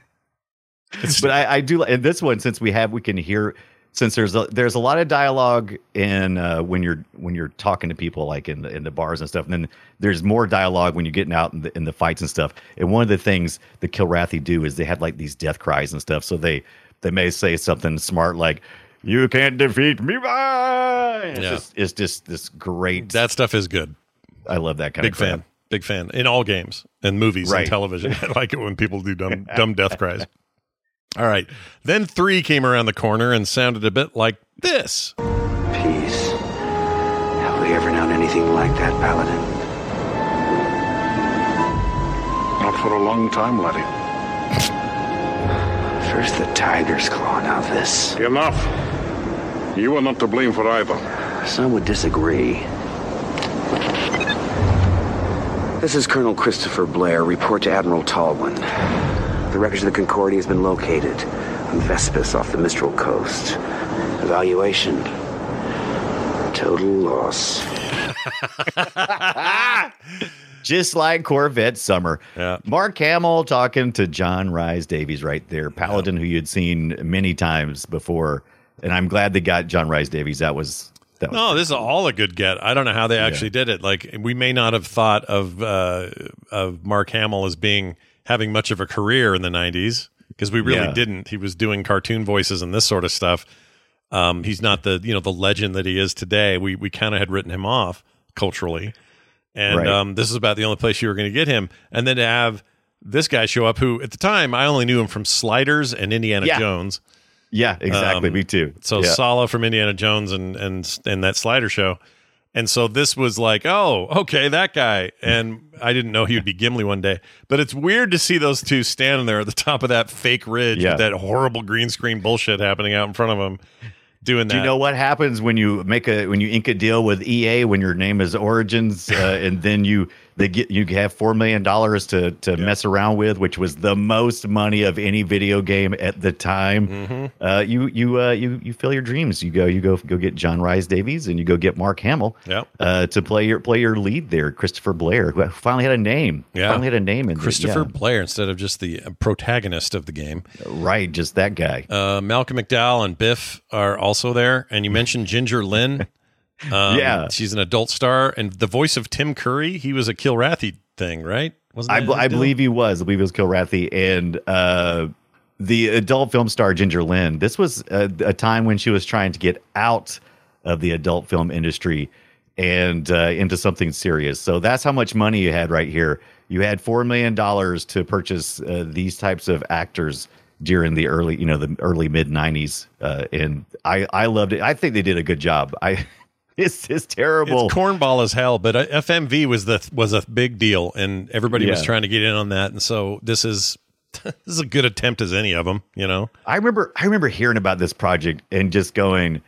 but I, I do in this one since we have we can hear since there's a, there's a lot of dialogue in uh, when you're when you're talking to people like in the in the bars and stuff, and then there's more dialogue when you're getting out in the, in the fights and stuff. And one of the things the Kilrathi do is they have like these death cries and stuff. So they they may say something smart like, You can't defeat me. Bye. It's, Yeah. just, it's just this great. That stuff is good. I love that kind Big of crap. fan. Big fan. In all games and movies Right. and television. I like it when people do dumb, dumb death cries. All right. Then three came around the corner and sounded a bit like this. Peace. Have we ever known anything like that, Paladin? Not for a long time, laddie. First the tiger's claw, now this. Enough. You are not to blame for either. Some would disagree. This is Colonel Christopher Blair. Report to Admiral Tallwin. The wreckage of the Concordia has been located on Vespus off the Mistral coast. Evaluation. Total loss. Just like Corvette Summer. Yeah. Mark Hamill talking to John Rhys Davies right there. Paladin, yeah. who you'd seen many times before. And I'm glad they got John Rhys Davies. That was... That was no, this is all a good get. I don't know how they actually yeah. did it. Like, we may not have thought of uh, of Mark Hamill as being having much of a career in the nineties because we really yeah. didn't. He was doing cartoon voices and this sort of stuff. Um, he's not the you know the legend that he is today. We we kind of had written him off culturally, and right. um, this is about the only place you were going to get him. And then to have this guy show up, who at the time I only knew him from Sliders and Indiana yeah. Jones. Yeah, exactly. Um, Me too. So yeah. Sala from Indiana Jones and and and that Slider show, and so this was like, oh, okay, that guy. And I didn't know he would be Gimli one day. But it's weird to see those two standing there at the top of that fake ridge yeah. with that horrible green screen bullshit happening out in front of them, doing that. Do you know what happens when you make a when you ink a deal with E A when your name is Origins, uh, and then you they get you have four million dollars to to yeah. mess around with, which was the most money of any video game at the time. Mm-hmm. Uh, you you uh, you you fill your dreams. You go you go go get John Rhys Davies and you go get Mark Hamill yep. uh, to play your play your lead there, Christopher Blair, who finally had a name. Yeah, finally had a name. In Christopher the, yeah. Blair instead of just the protagonist of the game. Right, just that guy. Uh, Malcolm McDowell and Biff are also there, and you mentioned Ginger Lynn. Um, yeah, she's an adult star, and the voice of Tim Curry. He was a Kilrathi thing, right? Wasn't I, I believe he was. I believe he was Kilrathi, and uh, the adult film star Ginger Lynn. This was a, a time when she was trying to get out of the adult film industry and uh, into something serious. So that's how much money you had right here. You had four million dollars to purchase uh, these types of actors during the early, you know, the early mid nineties, uh, and I I loved it. I think they did a good job. I. It's it's terrible. It's cornball as hell, but F M V was the was a big deal, and everybody yeah. was trying to get in on that. And so this is this is a good attempt as any of them, you know. I remember I remember hearing about this project and just going,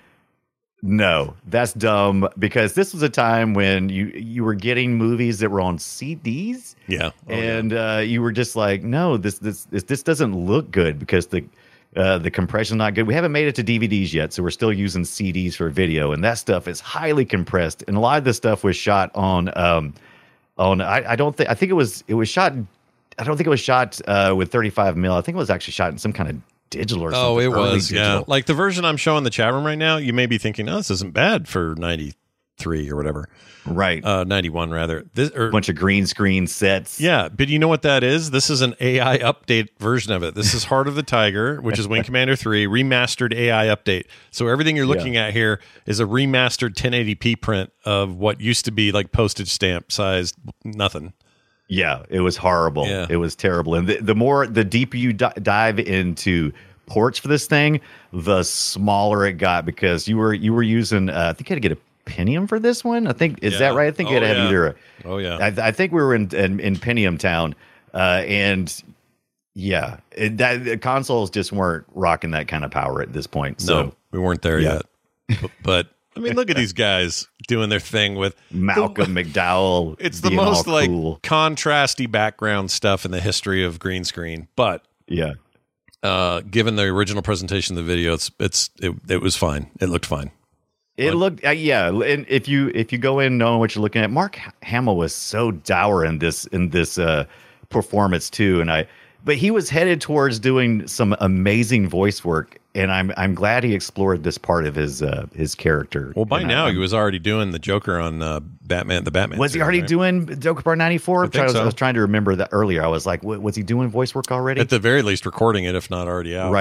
no, that's dumb, because this was a time when you you were getting movies that were on C Ds, yeah, oh, and yeah. Uh, you were just like, no, this this this, this doesn't look good because the. Uh, the compression's not good. We haven't made it to D V Ds yet, so we're still using C Ds for video, and that stuff is highly compressed. And a lot of this stuff was shot on, um, on. I, I don't think. I think it was. It was shot. I don't think it was shot uh, with thirty-five mil. I think it was actually shot in some kind of digital or something. Oh, it was. Digital. Yeah, like the version I'm showing the chat room right now. You may be thinking, oh, this isn't bad for ninety-three or whatever. Right. Uh, ninety-one rather. This or, a bunch of green screen sets. Yeah, but you know what that is? This is an A I update version of it. This is Heart of the Tiger, which is Wing Commander three, remastered A I update. So everything you're looking yeah. at here is a remastered ten eighty p print of what used to be like postage stamp sized nothing. Yeah, it was horrible. Yeah. It was terrible. And the, the more, the deeper you d- dive into ports for this thing, the smaller it got, because you were you were using, uh, I think you had to get a Pentium for this one. I think is yeah. that right? I think oh, it had yeah. either. A, oh yeah. I, I think we were in in, in Pentium Town, uh, and yeah, it, that the consoles just weren't rocking that kind of power at this point. So no, we weren't there yeah. yet. but, but I mean, look at these guys doing their thing with Malcolm the, McDowell. It's the most like cool. contrasty background stuff in the history of green screen. But yeah, uh, given the original presentation of the video, it's it's it, it was fine. It looked fine. It looked, uh, yeah. And if you if you go in knowing what you're looking at, Mark Hamill was so dour in this in this uh, performance too, and I. But he was headed towards doing some amazing voice work, and I'm I'm glad he explored this part of his uh, his character. Well, by and now I, he was already doing the Joker on uh, Batman. The Batman. Was he already right? doing Joker Part ninety-four? I, I, was, so. I was trying to remember that earlier. I was like, was he doing voice work already? At the very least, recording it, if not already out. Right.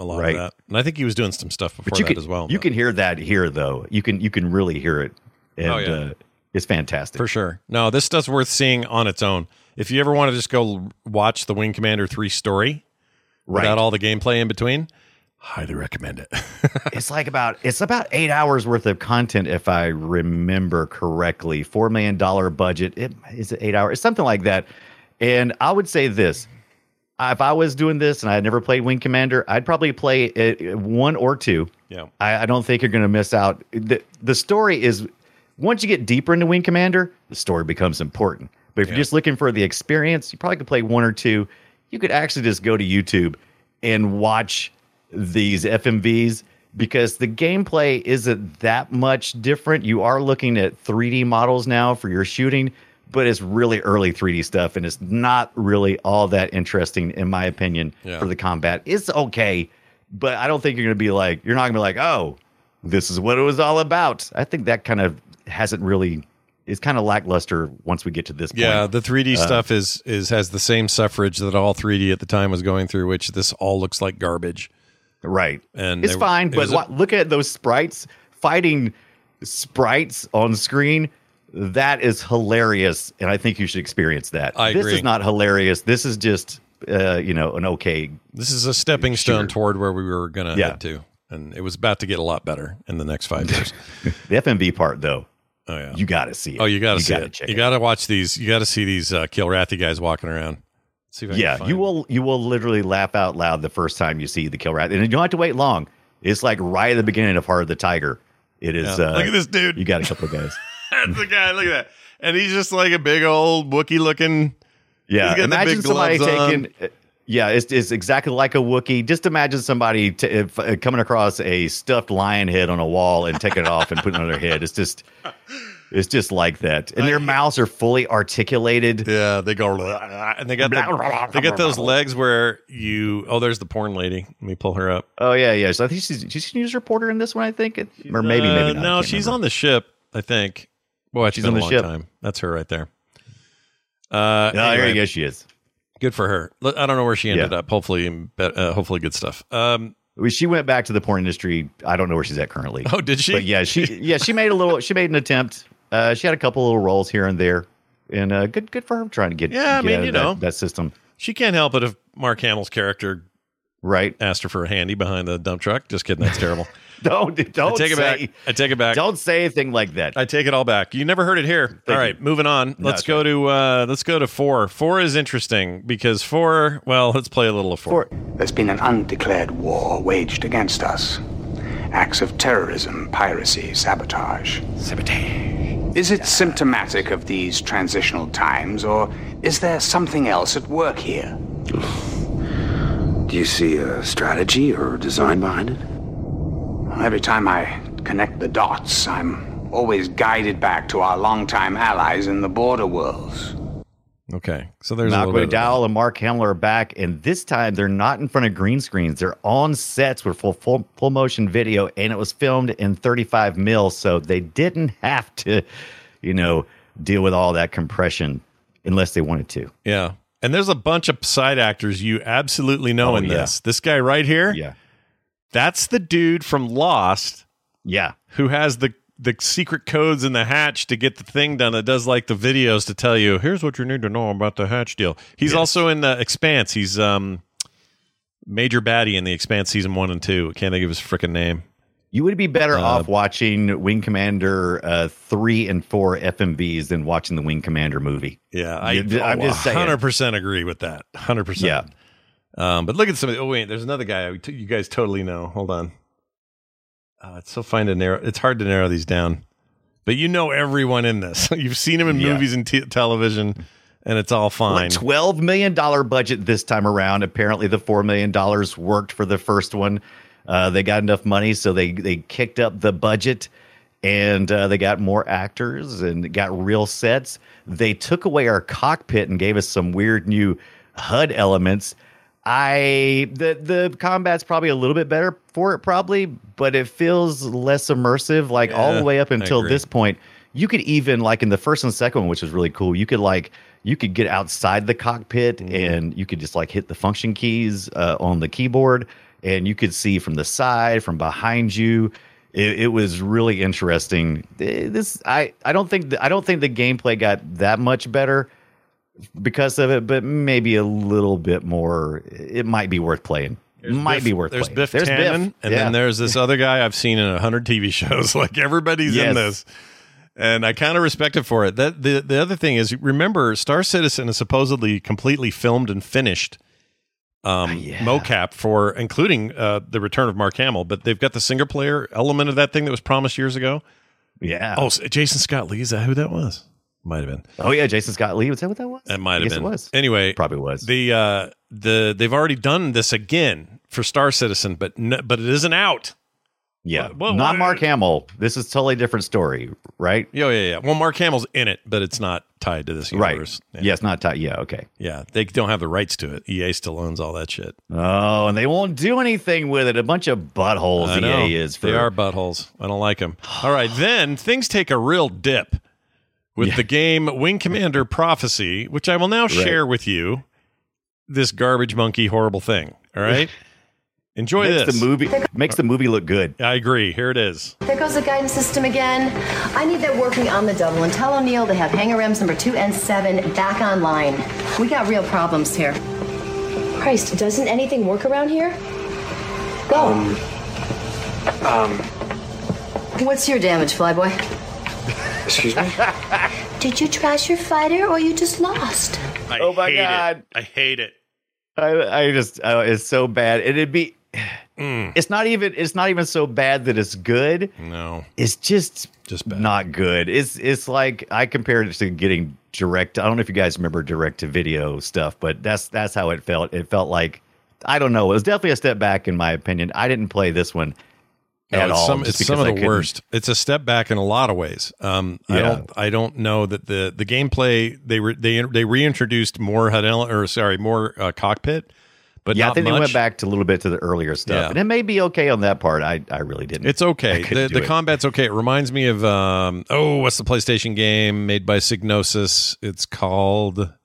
a lot right. of that. And I think he was doing some stuff before you that can, as well. You but. can hear that here, though. You can you can really hear it. And, oh, yeah. Uh, it's fantastic. For sure. No, this stuff's worth seeing on its own. If you ever want to just go watch the Wing Commander three story right. without all the gameplay in between, highly recommend it. It's like about it's about eight hours worth of content, if I remember correctly. Four million dollar budget. It, is it eight hours? It's something like that. And I would say this: if I was doing this and I had never played Wing Commander, I'd probably play it one or two. Yeah, I, I don't think you're going to miss out. The The story is once you get deeper into Wing Commander, the story becomes important. But if yeah. you're just looking for the experience, you probably could play one or two. You could actually just go to YouTube and watch these F M Vs because the gameplay isn't that much different. You are looking at three D models now for your shooting, but it's really early three D stuff, and it's not really all that interesting, in my opinion, yeah. for the combat. It's okay, but I don't think you're going to be like, you're not going to be like, oh, this is what it was all about. I think that kind of hasn't really... It's kind of lackluster once we get to this point. Yeah, the three D uh, stuff is is has the same suffrage that all three D at the time was going through, which this all looks like garbage. Right. And it's they, fine, it but a, what, look at those sprites fighting sprites on screen. That is hilarious, and I think you should experience that. I this agree. is not hilarious. This is just uh, you know, an okay. This is a stepping stone shooter. toward where we were going to Yeah. head to, and it was about to get a lot better in the next five years. The F M V part, though. Oh yeah, you got to see it. Oh, you got to see gotta it. Check you it. got to watch these. You got to see these uh, Kilrathi guys walking around. See if I yeah, can find you will. You will literally laugh out loud the first time you see the Kilrathi, and you don't have to wait long. It's like right at the beginning of Heart of the Tiger. It is. Yeah. Uh, Look at this dude. You got a couple of guys. That's the guy. Look at that, and he's just like a big old Wookiee looking. Yeah, he's got the imagine big somebody gloves on. taking. Yeah, it's, it's exactly like a Wookiee. Just imagine somebody t- if, uh, coming across a stuffed lion head on a wall and taking it off and putting it on their head. It's just, it's just like that. And their mouths are fully articulated. Yeah, they go and they got the, they got those legs where you. Oh, there's the porn lady. Let me pull her up. Oh yeah, yeah. So I think she's she's a news reporter in this one. I think, it, or maybe Uh, maybe not. no, I she's remember. on the ship. I think. Boy, she's She's been on a the long ship. time. That's her right there. Uh, Oh, there anyway. you go. She is. Good for her. Look, I don't know where she ended Yeah. up. Hopefully, uh, hopefully, good stuff. Um, Well, she went back to the porn industry. I don't know where she's at currently. oh, did she? But yeah, she yeah she made a little. She made an attempt. Uh, she had a couple little roles here and there, and uh, good good for her trying to get Yeah, I get mean, out of you that, know. that system. She can't help it if Mark Hamill's character Right. asked her for a handy behind the dump truck. Just kidding. That's terrible. Don't don't I take it say, back. I take it back. Don't say anything like that. I take it all back. You never heard it here. Thank all right, you. moving on. No, Let's that's go right. to uh, let's go to four. Four is interesting because four. Well, let's play a little of four. There's been an undeclared war waged against us. Acts of terrorism, piracy, sabotage. Sabotage. Is it symptomatic of these transitional times, or is there something else at work here? Do you see a strategy or design behind it? Every time I connect the dots, I'm always guided back to our longtime allies in the border worlds. Okay, so there's a Malcolm little bit. Of McDowell and Mark Hamill are back, and this time they're not in front of green screens. They're on sets with full full, full motion video, and it was filmed in thirty-five mil, so they didn't have to, you know, deal with all that compression unless they wanted to. yeah, and there's a bunch of side actors you absolutely know Oh, in yeah. this. This guy right here. Yeah, That's the dude from Lost yeah, who has the the secret codes in the hatch to get the thing done that does like the videos to tell you here's what you need to know about the hatch deal. He's Yes. also in the Expanse. He's um Major Baddie in the Expanse season one and two. I can't think of his freaking name. you would be better Uh, off watching Wing Commander uh, three and four F M Vs than watching the Wing Commander movie. Yeah, I, You- I'm oh, just saying. one hundred percent agree with that. one hundred percent. Yeah. Um, but look at some of the, oh wait, there's another guy you guys totally know. Hold on. Uh, it's so fine to narrow. It's hard to narrow these down. But you know everyone in this. You've seen him in Yeah. movies and t- television, and it's all fine. Well, twelve million dollars budget this time around. Apparently, the four million dollars worked for the first one. Uh, they got enough money, so they, they kicked up the budget, and uh, they got more actors and got real sets. They took away our cockpit and gave us some weird new H U D elements. I the the combat's probably a little bit better for it, probably, but it feels less immersive. Like all Yeah, the way up I until agree. this point, you could even like in the first and second one, which was really cool. You could like you could get outside the cockpit Mm-hmm. and you could just like hit the function keys uh, on the keyboard, and you could see from the side, from behind you. It, it was really interesting. This I, I don't think the, I don't think the gameplay got that much better because of it, but maybe a little bit more. It might be worth playing. There's might Biff, be worth there's playing. Biff There's Tannen, Biff, and yeah. then there's this other guy I've seen in a hundred T V shows. Like everybody's yes. in this, and I kind of respect it for it. That the the other thing is, remember, Star Citizen is supposedly completely filmed and finished. Um, yeah. mocap for including uh, the return of Mark Hamill, but they've got the single player element of that thing that was promised years ago. Yeah. Oh, so Jason Scott Lee, is that who that was? Might have been. Oh yeah, Jason Scott Lee. Was that what that was? It might have been. It was. Anyway, probably was. The uh, the they've already done this again for Star Citizen, but n- but it isn't out. Yeah, What- what- not what- Mark Hamill. This is totally different story, right? Yeah, yeah, yeah. Well, Mark Hamill's in it, but it's not tied to this universe. Right. Yeah, it's not tied. Yeah, okay. Yeah, they don't have the rights to it. E A still owns all that shit. Oh, and they won't do anything with it. A bunch of buttholes. I know. E A is. For, They are buttholes. I don't like them. All right, then things take a real dip with Yeah. the game Wing Commander Prophecy, which I will now share with you. This garbage monkey horrible thing. All right, enjoy makes this. The movie makes the movie look good. I agree. Here it is. There goes the guidance system again. I need that working on the double, and tell O'Neill to have hanger rems number two and seven back online. We got real problems here. Christ, doesn't anything work around here? Go. Um. Um. What's your damage, Flyboy? Excuse me? Did you trash your fighter, or you just lost? I Oh my hate God. it. I hate it. I, I just oh, it's so bad. It'd be. Mm. It's not even. It's not even so bad that it's good. No, It's just just bad. not good. It's it's like I compared it to getting direct. I don't know if you guys remember direct to video stuff, but that's that's how it felt. It felt like I don't know. It was definitely a step back in my opinion. I didn't play this one No, at it's all. some, just it's some because of I the couldn't- worst. It's a step back in a lot of ways. Um, I Yeah. don't. I don't know that the the gameplay they re, they they reintroduced more H U D or sorry more uh, cockpit, but Yeah, not I think much. they went back to a little bit to the earlier stuff, Yeah. and it may be okay on that part. I I really didn't. It's okay. I couldn't The, do the it. combat's okay. It reminds me of um, oh, what's the PlayStation game made by Psygnosis? It's called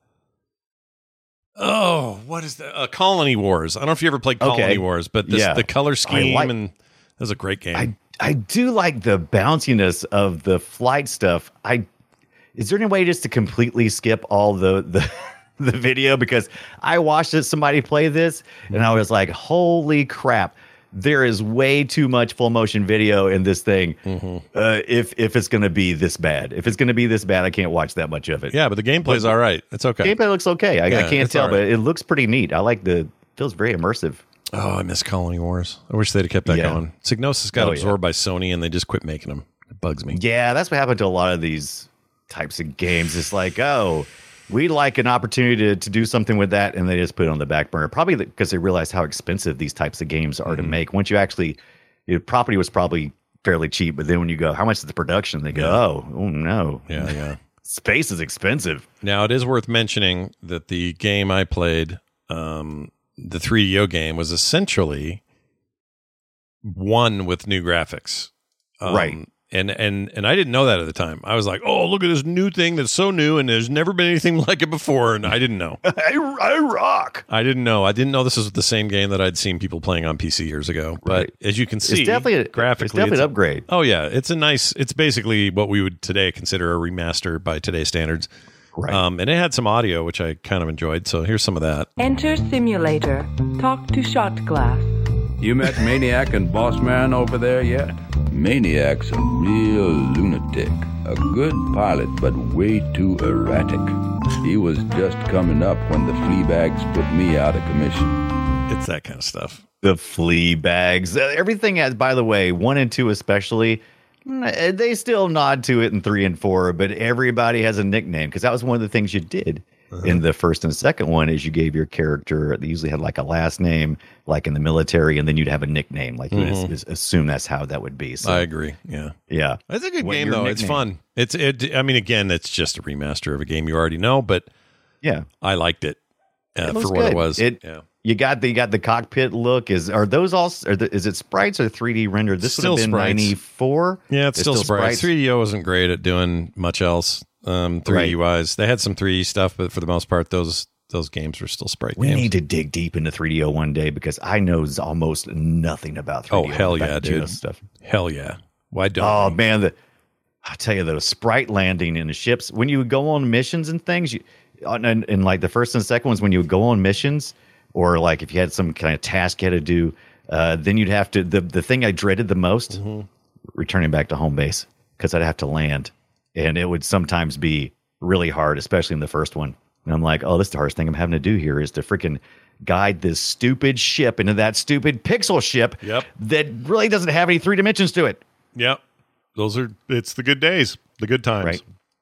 oh, what is that? Uh, Colony Wars. I don't know if you ever played Colony Okay. Wars, but this, Yeah. the color I scheme like- and that was a great game. I I do like the bounciness of the flight stuff. I is there any way just to completely skip all the the the video, because I watched it, somebody play this and I was like, holy crap, there is way too much full motion video in this thing. Mm-hmm. Uh, if if it's going to be this bad, if it's going to be this bad, I can't watch that much of it. yeah, but the gameplay's all right. It's okay. Gameplay looks okay. I, Yeah, I can't it's tell, all right. but it looks pretty neat. I like the feels very immersive. Oh, I miss Colony Wars. I wish they'd have kept that Yeah. going. Psygnosis got Oh, absorbed by Sony and they just quit making them. It bugs me. Yeah, that's what happened to a lot of these types of games. It's like, oh, we'd like an opportunity to, to do something with that, and they just put it on the back burner. Probably because they realized how expensive these types of games are Mm-hmm. to make. Once you actually, your property was probably fairly cheap, but then when you go, how much is the production? They go, oh, oh no. Yeah, yeah. Space is expensive. Now, it is worth mentioning that the game I played, um, the three D O game, was essentially one with new graphics. Um, Right. And, and and I didn't know that at the time. I was like, oh, look at this new thing that's so new and there's never been anything like it before. And I didn't know. I, I rock. I didn't know. I didn't know this was the same game that I'd seen people playing on P C years ago. But Right. as you can see, It's definitely a, graphically, it's definitely it's an a- upgrade. Oh yeah, it's a nice. It's basically what we would today consider a remaster by today's standards. Right. Um, and it had some audio, which I kind of enjoyed. So here's some of that. Enter simulator. Talk to shot glass. You met Maniac and Boss Man over there yet? Maniac's a real lunatic. A good pilot, but way too erratic. He was just coming up when the flea bags put me out of commission. It's that kind of stuff. The flea bags. Uh, Everything has, by the way, one and two especially, mm, they still nod to it in three and four, but everybody has a nickname, because that was one of the things you did Uh-huh. in the first and second one, is you gave your character, they usually had like a last name, like in the military, and then you'd have a nickname. Like you would Mhm. as- assume that's how that would be. So, I agree. Yeah. yeah. It's a good What game, your though. It's nickname? fun. It's it. I mean, again, it's just a remaster of a game you already know, but Yeah. I liked it, uh, It for looks what it good. was. It, yeah. You got the you got the cockpit look. Is are those all? Are the, is it sprites or three D rendered? This Still would have been sprites. ninety-four. Yeah, it's, still, sprites. three D O wasn't great at doing much else. Um, three D Right. wise, they had some three D stuff, but for the most part, those those games were still sprite we games. We need to dig deep into three D O one day because I know almost nothing about three D O. Oh, hell yeah, dude. Stuff. Hell yeah. Why don't Oh, we? man. The, I'll tell you, the sprite landing in the ships, when you would go on missions and things, you, and, and like the first and second ones, when you would go on missions, or like if you had some kind of task you had to do, uh, then you'd have to, the, the thing I dreaded the most, mm-hmm. returning back to home base, because I'd have to land. And it would sometimes be really hard, especially in the first one. And I'm like, oh, this is the hardest thing I'm having to do here is to freaking guide this stupid ship into that stupid pixel ship yep. that really doesn't have any three dimensions to it. Yep. Those are, it's the good days, the good times. Right.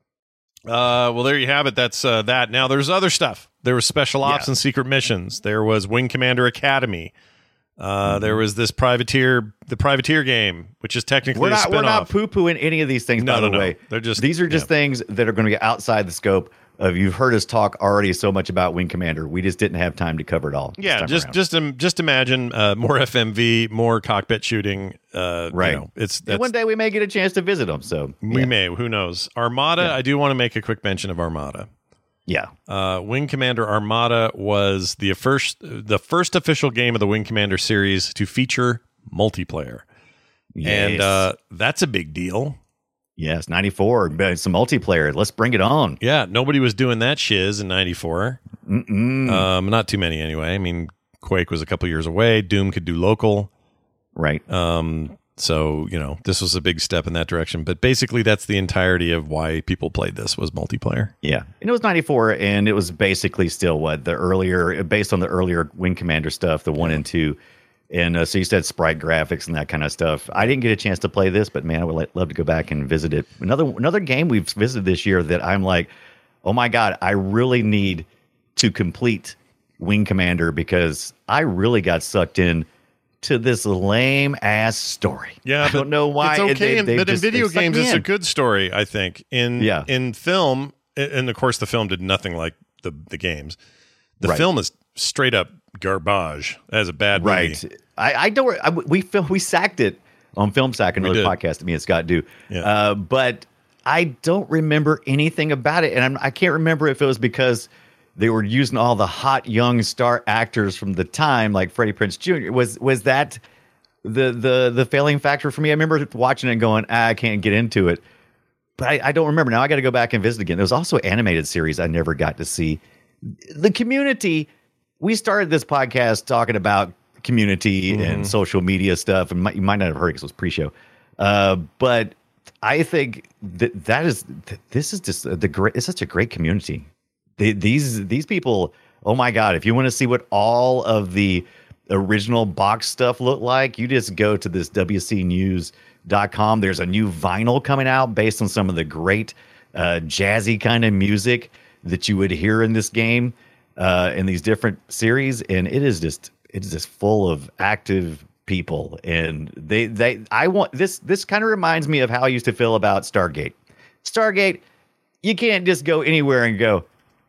Uh, well, there you have it. That's uh, that. Now, there's other stuff. There was Special Ops yeah. and Secret Missions. There was Wing Commander Academy. Uh, mm-hmm. There was this Privateer, the Privateer game, which is technically we're a not, spin-off. We're not poo-pooing any of these things, no, by no, the no. way. They're just, these are just yeah. things that are going to be outside the scope of, you've heard us talk already so much about Wing Commander. We just didn't have time to cover it all. Yeah, just just um, just imagine uh, more F M V, more cockpit shooting. Uh, right. You know, it's and one day we may get a chance to visit them. So we yeah. may. Who knows? Armada. Yeah. I do want to make a quick mention of Armada. Yeah. Uh, Wing Commander Armada was the first the first official game of the Wing Commander series to feature multiplayer, yes. and uh, that's a big deal. Yes, ninety-four, some multiplayer. Let's bring it on. Yeah, nobody was doing that shiz in ninety-four. Mm-mm. Um, not too many anyway. I mean, Quake was a couple years away. Doom could do local. Right. Um, so, you know, this was a big step in that direction. But basically, that's the entirety of why people played this was multiplayer. Yeah. And it was ninety-four, and it was basically still what? The earlier, based on the earlier Wing Commander stuff, the one and two. And uh, so you said sprite graphics and that kind of stuff. I didn't get a chance to play this, but man, I would love to go back and visit it. Another another game we've visited this year that I'm like, oh my God, I really need to complete Wing Commander because I really got sucked in to this lame ass story. Yeah, I don't know why. It's okay, they, in, they but just, in video games, it's in. a good story. I think in yeah. in film, and of course, the film did nothing like the the games. The right. film is straight up garbage. As a bad movie. Right. I, I don't. I, we film, we sacked it on Film Sack, another podcast that me and Scott do. Yeah. Uh, but I don't remember anything about it, and I'm, I can't remember if it was because they were using all the hot young star actors from the time, like Freddie Prinze Junior Was was that the the the failing factor for me? I remember watching it and going, ah, I can't get into it, but I, I don't remember now. I got to go back and visit again. There was also an animated series I never got to see. The Community. We started this podcast talking about Community mm-hmm. and social media stuff, and might, you might not have heard it because it was pre-show. Uh, but I think that that is this is just the great. It's such a great community. They, these these people. Oh my God! If you want to see what all of the original box stuff look like, you just go to this W C news dot com. There's a new vinyl coming out based on some of the great uh, jazzy kind of music that you would hear in this game, uh, in these different series, and it is just it is just full of active people, and they they I want this this kind of reminds me of how I used to feel about Stargate. Stargate, you can't just go anywhere and go,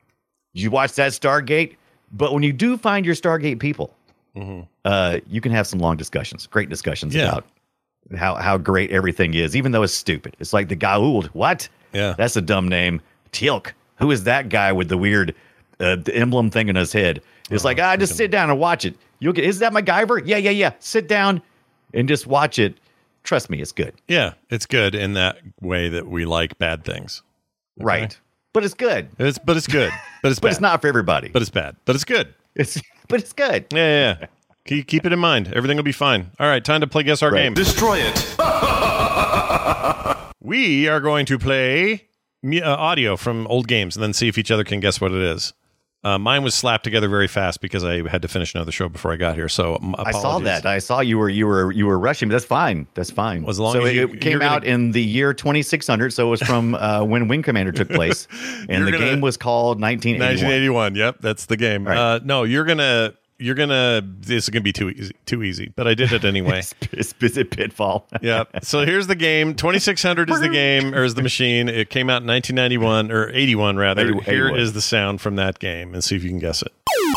you watch that Stargate, but when you do find your Stargate people, mm-hmm. uh, you can have some long discussions, great discussions yeah. about how how great everything is, even though it's stupid. It's like the Goa'uld. What? Yeah, that's a dumb name. Teal'c. Who is that guy with the weird uh, the emblem thing in his head? It's oh, like, ah, just sit down and watch it. You'll get. Is that MacGyver? Yeah, yeah, yeah. Sit down and just watch it. Trust me, it's good. Yeah, it's good in that way that we like bad things. Okay? Right. But it's good. It's but it's good. But it's but bad. It's not for everybody. But it's bad. But it's good. It's but it's good. Yeah, yeah. yeah. keep, keep it in mind. Everything will be fine. All right, time to play Guess Our right. Game. Destroy it. We are going to play uh, audio from old games and then see if each other can guess what it is. Uh, mine was slapped together very fast because I had to finish another show before I got here. So um, I saw that. I saw you were you were you were rushing. But that's fine. That's fine. As long so as you, it came out gonna... in the year twenty-six hundred. So it was from uh, when Wing Commander took place, and the gonna... game was called nineteen eighty-one. nineteen eighty-one. Yep, that's the game. Right. Uh, no, you're gonna you're gonna. This is gonna be too easy. Too easy. But I did it anyway. it's, it's a pitfall. Yeah. So here's the game. twenty-six hundred is the game, or is the machine. It came out in nineteen ninety-one or eighty-one rather. eighty-one. Here is the sound from that game, and see if you can guess it.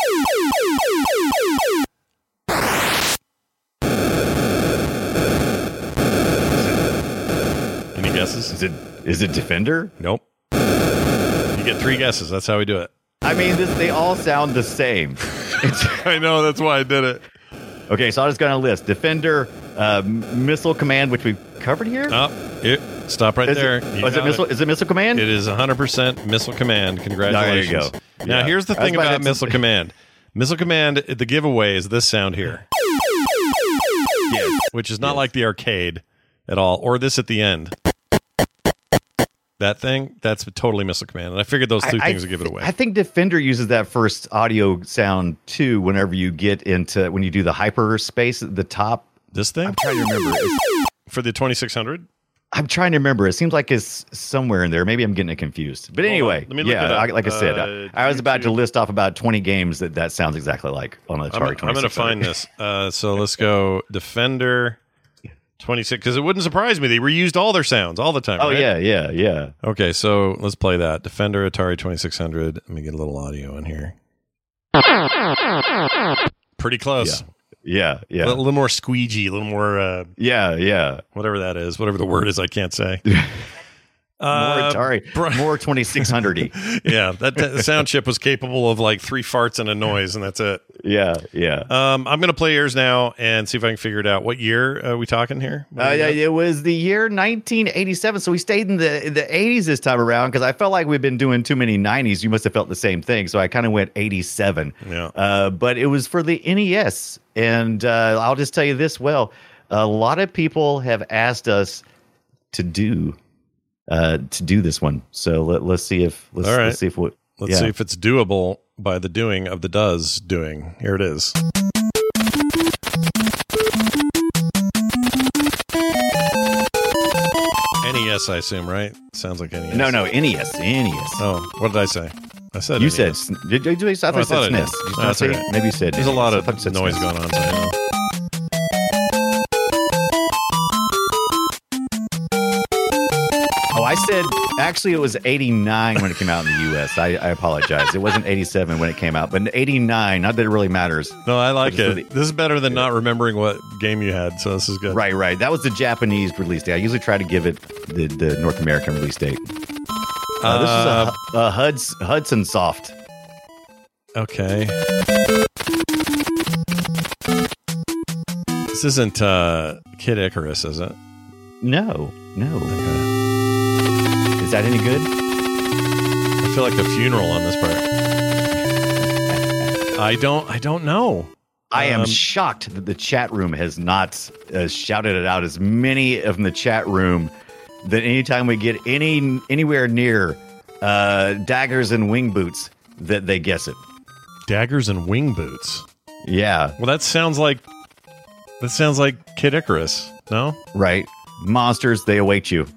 Any guesses? Is it is it Defender? Nope. You get three guesses. That's how we do it. I, I mean, this, they all sound the same. It's, I know, that's why I did it. Okay, so I was going to list Defender, uh, Missile Command, which we've covered here. Oh, it, stop right is there. It, oh, is it missile? It. Is it Missile Command? It is one hundred percent Missile Command. Congratulations. Oh, there you go. Now, yeah. here's the thing about Missile to... Command. Missile Command, the giveaway is this sound here. Yes. Which is not yes. like the arcade at all, or this at the end. That thing, that's totally Missile Command. And I figured those two I, things I, would give it away. I think Defender uses that first audio sound, too, whenever you get into, when you do the hyperspace at the top. This thing? I'm trying to remember. It's, For the twenty-six hundred? I'm trying to remember. It seems like it's somewhere in there. Maybe I'm getting it confused. But anyway, Let me look yeah, it up. I, like I said, uh, I, I was about to list off about twenty games that that sounds exactly like on the Atari. I'm, I'm going to find this. Uh, so let's go Defender twenty-six, because it wouldn't surprise me. They reused all their sounds all the time. Oh, right? yeah, yeah, yeah. Okay, so let's play that. Defender Atari twenty-six hundred. Let me get a little audio in here. Pretty close. Yeah. Yeah, yeah. A little, little more squeegee, a little more... Uh, yeah, yeah. Whatever that is. Whatever the word is, I can't say. More uh, Atari. br- more twenty-six hundred-y. Yeah, that t- sound chip was capable of like three farts and a noise, and that's it. Yeah, yeah. Um, I'm going to play yours now and see if I can figure it out. What year are we talking here? Uh, yeah, it was the year nineteen eighty-seven, so we stayed in the the eighties this time around because I felt like we've been doing too many nineties. You must have felt the same thing, so I kind of went eighty-seven. Yeah. Uh, but it was for the N E S, and uh, I'll just tell you this, well, a lot of people have asked us to do uh, to do this one. So let, let's see if let's, All right. let's see if what let's yeah. see if it's doable by the doing of the does doing. Here it is. N E S, I assume, right? Sounds like N E S. No, no, N E S, N E S. Oh, what did I say? I said you N E S. said did, did you? I thought Oh, I you thought I said did. S N E S. Did you No, not that's say okay. it? Maybe you said There's a N E S. lot I of thought you said noise S N E S. going on, so I know. Oh, I said actually it was eighty-nine when it came out in the U S. I, I apologize. It wasn't eighty-seven when it came out, but eighty-nine. Not that it really matters. No, I like But it. it's This is better than not remembering what game you had, so this is good. Right, right. That was the Japanese release date. I usually try to give it the, the North American release date. Uh, this is a, a Huds, Hudson Soft. Okay. This isn't uh, Kid Icarus, is it? No, no. Okay. Is that any good? I feel like a funeral on this part. I don't. I don't know. I am Um, shocked that the chat room has not uh, shouted it out as many of in the chat room that anytime we get any anywhere near uh, daggers and wing boots that they guess it. Daggers and wing boots. Yeah. Well, that sounds like that sounds like Kid Icarus. No, right? Monsters, they await you.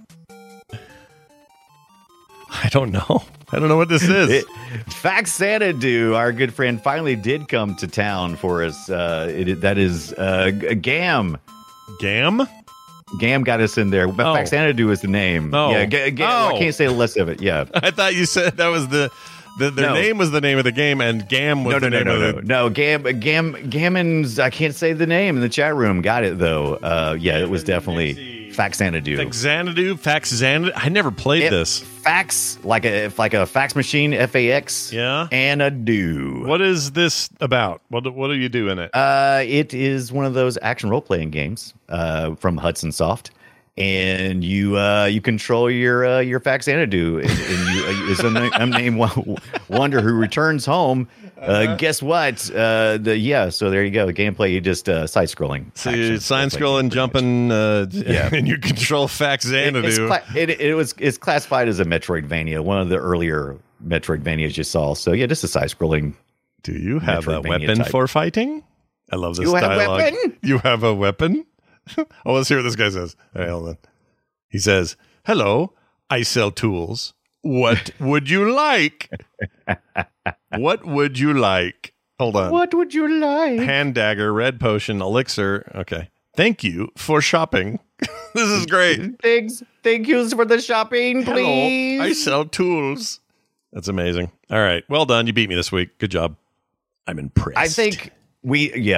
I don't know. I don't know what this is. It, Fact Xanadu, our good friend, finally did come to town for us. Uh, it, that is uh, G- Gam. Gam? Gam got us in there. But Oh. Fact Xanadu is the name. Oh. Yeah, G- G- Oh. I can't say less of it. Yeah. I thought you said that was the, the their No. name was the name of the game, and Gam was No, no, the no, name no, of no, the. no. Gam, Gam, Gammons. I can't say the name in the chat room. Got it though. Uh, yeah, it was definitely Fact Xanadu. Like Xanadu, Fax Xanadu. I never played It- this. Fax, like a like a fax machine, F A X. Yeah. And a do. What is this about? What do, what do you do in it? Uh, it is one of those action role playing games uh, from Hudson Soft, and you uh, you control your uh, your Fax Xanadu, and, and you uh, is an unnamed wo- wonder who returns home. Uh, guess what? Uh, the yeah. So there you go. Gameplay. You just uh, side scrolling. So you sign scrolling, jumping, uh, Yeah. and you control Fax Xanadu. It, it's cla- it, it was it's classified as a Metroidvania, one of the earlier Metroidvanias you saw. So yeah, just a side scrolling. Do you have a Metroidvania weapon type. for fighting? I love this You have a dialogue. weapon? You have a weapon? Oh, let's hear what this guy says. All right, hold on. He says, "Hello, I sell tools. What would you like? What would you like?" Hold on. What would you like? Hand dagger, red potion, elixir. Okay. Thank you for shopping. This is great. Thanks. Thank yous for the shopping, please. Hello, I sell tools. That's amazing. All right. Well done. You beat me this week. Good job. I'm impressed. I think we, yeah,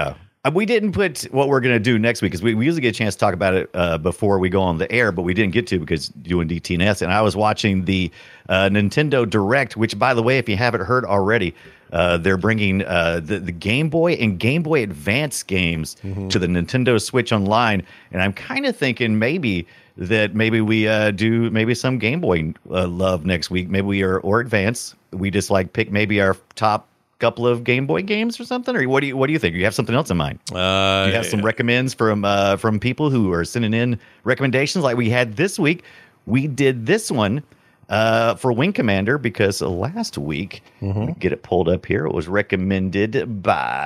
Uh, we didn't put what we're going to do next week because we, we usually get a chance to talk about it uh, before we go on the air, but we didn't get to because doing D T N S. And I was watching the uh, Nintendo Direct, which, by the way, if you haven't heard already, uh, they're bringing uh, the, the Game Boy and Game Boy Advance games mm-hmm. to the Nintendo Switch Online. And I'm kind of thinking maybe that maybe we uh, do maybe some Game Boy uh, love next week. Maybe we are, or Advance. We just like pick maybe our top couple of Game Boy games or something, or what do you what do you think? Do you have something else in mind? Uh, do you have some recommends from uh, from people who are sending in recommendations like we had this week? We did this one uh, for Wing Commander because last week, mm-hmm. let me get it pulled up here. It was recommended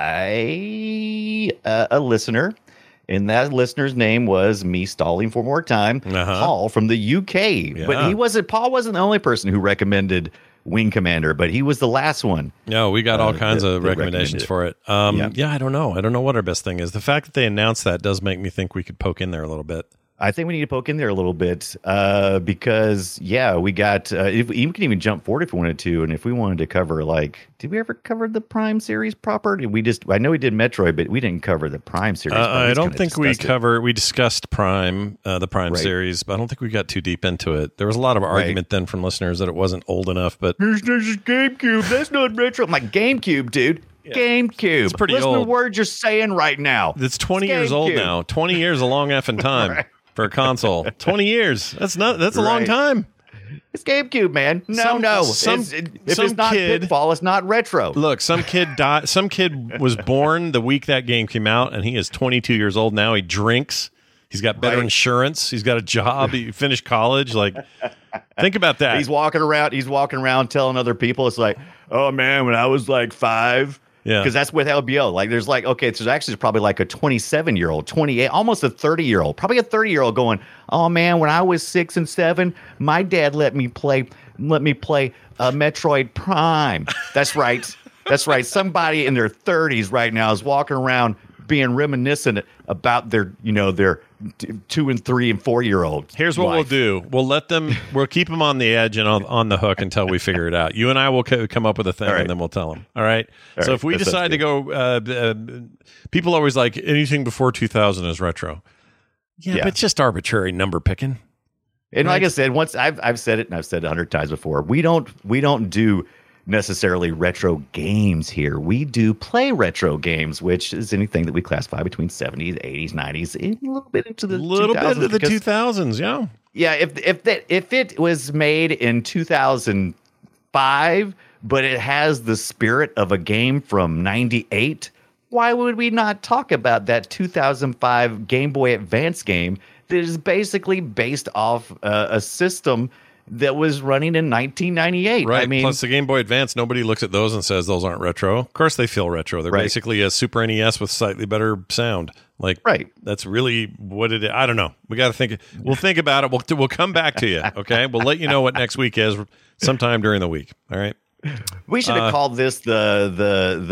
by uh, a listener, and that listener's name was me stalling for more time, uh-huh. Paul from the U K. Yeah. But he wasn't. Paul wasn't the only person who recommended Wing Commander, but he was the last one. No, we got all uh, kinds that, of recommendations for it. Um, yeah. yeah, I don't know. I don't know what our best thing is. The fact that they announced that does make me think we could poke in there a little bit. I think we need to poke in there a little bit uh, because, yeah, we got, uh, if, we can even jump forward if we wanted to. And if we wanted to cover, like, did we ever cover the Prime series proper? Did we just, I know we did Metroid, but we didn't cover the Prime series. Uh, I don't think we covered, it. we discussed Prime, uh, the Prime right. series, but I don't think we got too deep into it. There was a lot of argument right. then from listeners that it wasn't old enough, but. There's, there's GameCube. That's not retro. I'm like, GameCube, dude. Yeah. GameCube. It's pretty Listen old. to the words you're saying right now. It's twenty it's years old now. twenty years, a long effing time. Right. For a console, twenty years. That's not. That's a right. long time. It's GameCube, man. No, some, no. Some, it's, it, if some it's not kid, Pitfall, it's not retro. Look, some kid died. Some kid was born the week that game came out, and he is twenty-two years old now. He drinks. He's got better right. insurance. He's got a job. He finished college. Like, think about that. He's walking around. He's walking around telling other people, "It's like, oh man, when I was like five." Yeah, because that's with L B O. Like, there's like, okay, there's actually probably like a twenty-seven year old, twenty-eight, almost a thirty year old, probably a thirty year old going, oh man, when I was six and seven, my dad let me play, let me play uh, Metroid Prime. That's right, that's right. Somebody in their thirties right now is walking around being reminiscent about their, you know, their two and three and four year olds. Here's what life. we'll do: we'll let them, we'll keep them on the edge and on, on the hook until we figure it out. You and I will co- come up with a thing, right. and then we'll tell them. All right. All so right. if we that decide to go, uh, uh, people always like anything before two thousand is retro. Yeah, yeah, but it's just arbitrary number picking. And right? like I said, once I've I've said it, and I've said it a hundred times before. We don't we don't do necessarily retro games here. We do play retro games, which is anything that we classify between seventies, eighties, nineties, a little bit into the little bit into the two thousands. Yeah, yeah. If if that if it was made in two thousand five, but it has the spirit of a game from ninety-eight, why would we not talk about that two thousand five Game Boy Advance game that is basically based off uh, a system that was running in nineteen ninety-eight. Right. I mean, plus the Game Boy Advance, nobody looks at those and says those aren't retro. Of course they feel retro. They're right. basically a Super N E S with slightly better sound. Like, right. That's really what it is. I don't know. We got to think. We'll think about it. We'll we'll come back to you. Okay. We'll let you know what next week is sometime during the week. All right. We should have uh, called this the the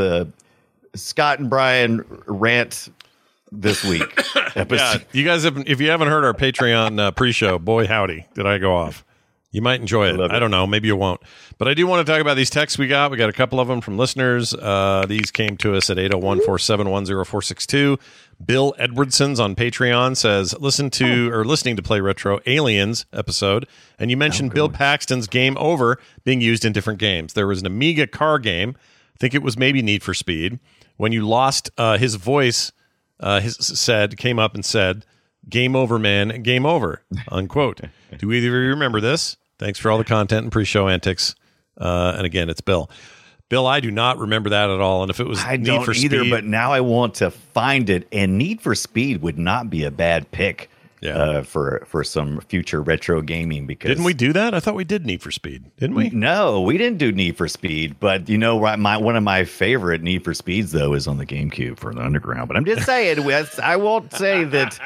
the Scott and Brian rant this week. Yeah, you guys have. If you haven't heard our Patreon uh, pre-show, boy howdy, did I go off. You might enjoy it. I, I don't know. Maybe you won't. But I do want to talk about these texts we got. We got a couple of them from listeners. Uh, these came to us at eight oh one, four seven one, oh four six two. Bill Edwardson's on Patreon says, listen to, or listening to Play Retro Aliens episode, and you mentioned oh, Bill Paxton's Game Over being used in different games. There was an Amiga car game. I think it was maybe Need for Speed. When you lost uh, his voice, uh, his said, came up and said, Game over, man, game over, unquote. Do either of you remember this? Thanks for all the content and pre-show antics. Uh, and again, it's Bill. Bill, I do not remember that at all. And if it was I Need don't for either, Speed, but now I want to find it. And Need for Speed would not be a bad pick yeah. uh, for for some future retro gaming. Because didn't we do that? I thought we did Need for Speed, didn't we? No, we didn't do Need for Speed. But you know, my one of my favorite Need for Speeds though is on the GameCube for the Underground. But I'm just saying, I won't say that.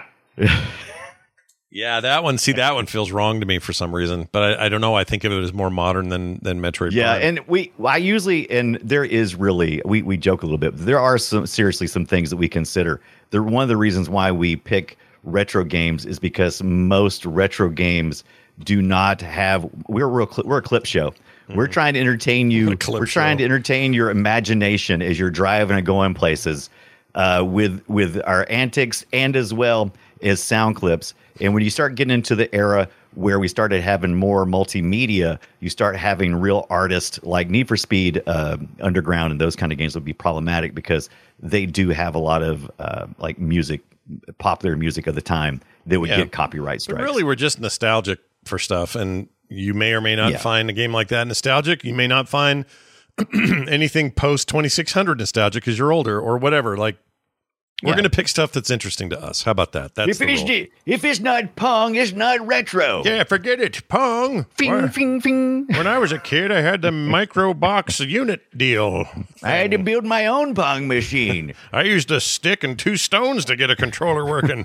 Yeah, that one. See, that one feels wrong to me for some reason, but I, I don't know. I think of it as more modern than than Metroid. Yeah, Prime. and we, I usually, and there is really, we we joke a little bit. But there are some seriously some things that we consider. They're one of the reasons why we pick retro games is because most retro games do not have. We're we're a, cl- we're a clip show. Mm-hmm. We're trying to entertain you. We're show. trying to entertain your imagination as you're driving and going places. uh, with with our antics and as well as sound clips. And when you start getting into the era where we started having more multimedia, you start having real artists like Need for Speed uh, Underground and those kind of games would be problematic because they do have a lot of uh, like music, popular music of the time that would Yeah. get copyright strikes. But really, we're just nostalgic for stuff, and you may or may not Yeah. find a game like that nostalgic. You may not find anything post twenty-six hundred nostalgic because you're older or whatever. Like, we're Yeah. going to pick stuff that's interesting to us. How about that? That's if, the it's, rule. if it's not Pong, it's not retro. Yeah, forget it. Pong. Fing, Why- fing, fing. When I was a kid, I had the micro box unit deal. I had to build my own Pong machine. I used a stick and two stones to get a controller working.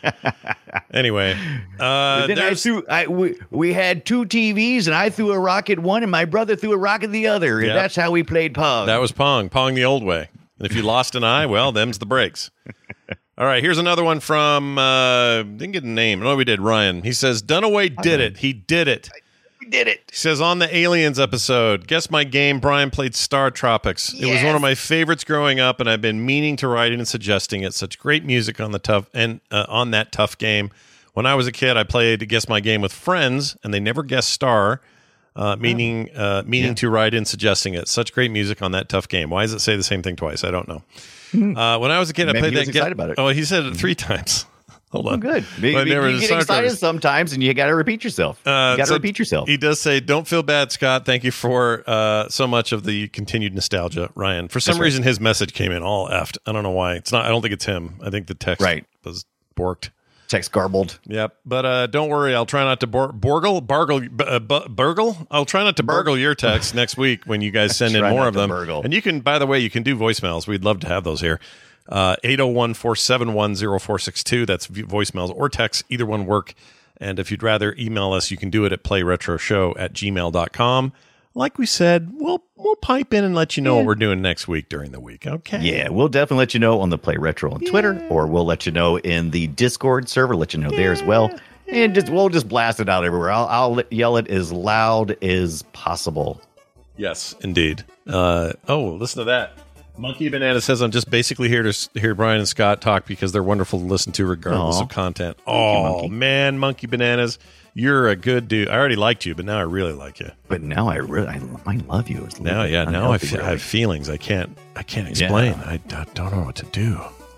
Anyway, uh, But then I there's- threw. I we, we had two T Vs, and I threw a rock at one, and my brother threw a rock at the other, and Yep. that's how we played Pong. that was Pong. Pong the old way. And if you lost an eye, well, them's the breaks. All right, here's another one from, uh, didn't get a name. No, we did. Ryan. He says, Dunaway did it. He did it. We did it. He says, on the Aliens episode, guess my game, Brian played Star Tropics. It was one of my favorites growing up, and I've been meaning to write it and suggesting it. Such great music on the tough and uh, on that tough game. When I was a kid, I played Guess My Game with friends, and they never guessed Star, uh, meaning uh, meaning Yeah. to write and suggesting it. Such great music on that tough game. Why does it say the same thing twice? I don't know. Uh, when I was a kid, I Maybe played he was that. excited about it. Oh, he said it three times. Hold on. Oh, good. You, But you- never you the get Star excited Tropics. sometimes, and you got to repeat yourself. Uh, you got to so repeat yourself. He does say, "Don't feel bad, Scott. Thank you for uh, so much of the continued nostalgia, Ryan." For some That's right. reason, his message came in all effed. I don't know why. It's not. I don't think it's him. I think the text Right. was borked. Text garbled. Yep. But uh, don't worry. I'll try not to bor- borgle, bargle, b- uh, bu- burgle. I'll try not to burgle your text next week when you guys send in Try more not of to them. burgle. And you can, by the way, you can do voicemails. We'd love to have those here. Uh, eight oh one, four seven one, oh four six two. That's v- voicemails or texts. Either one work. And if you'd rather email us, you can do it at playretroshow at gmail dot com. Like we said, we'll we'll pipe in and let you know what we're doing next week during the week. Okay. Yeah, we'll definitely let you know on the Play Retro on Twitter, or we'll let you know in the Discord server. Let you know there as well, and just we'll just blast it out everywhere. I'll, I'll yell it as loud as possible. Yes, indeed. Uh, oh, listen to that. Monkey Banana says, I'm just basically here to s- hear Brian and Scott talk because they're wonderful to listen to regardless Aw. of content. you, Oh, Monkey. man, Monkey Bananas, you're a good dude. I already liked you, but now I really like you. But now I really, I, I love you. It's a Now, little yeah, now I, unhealthy, fe- I really. have feelings. I can't, I can't explain. Yeah. I, I don't know what to do.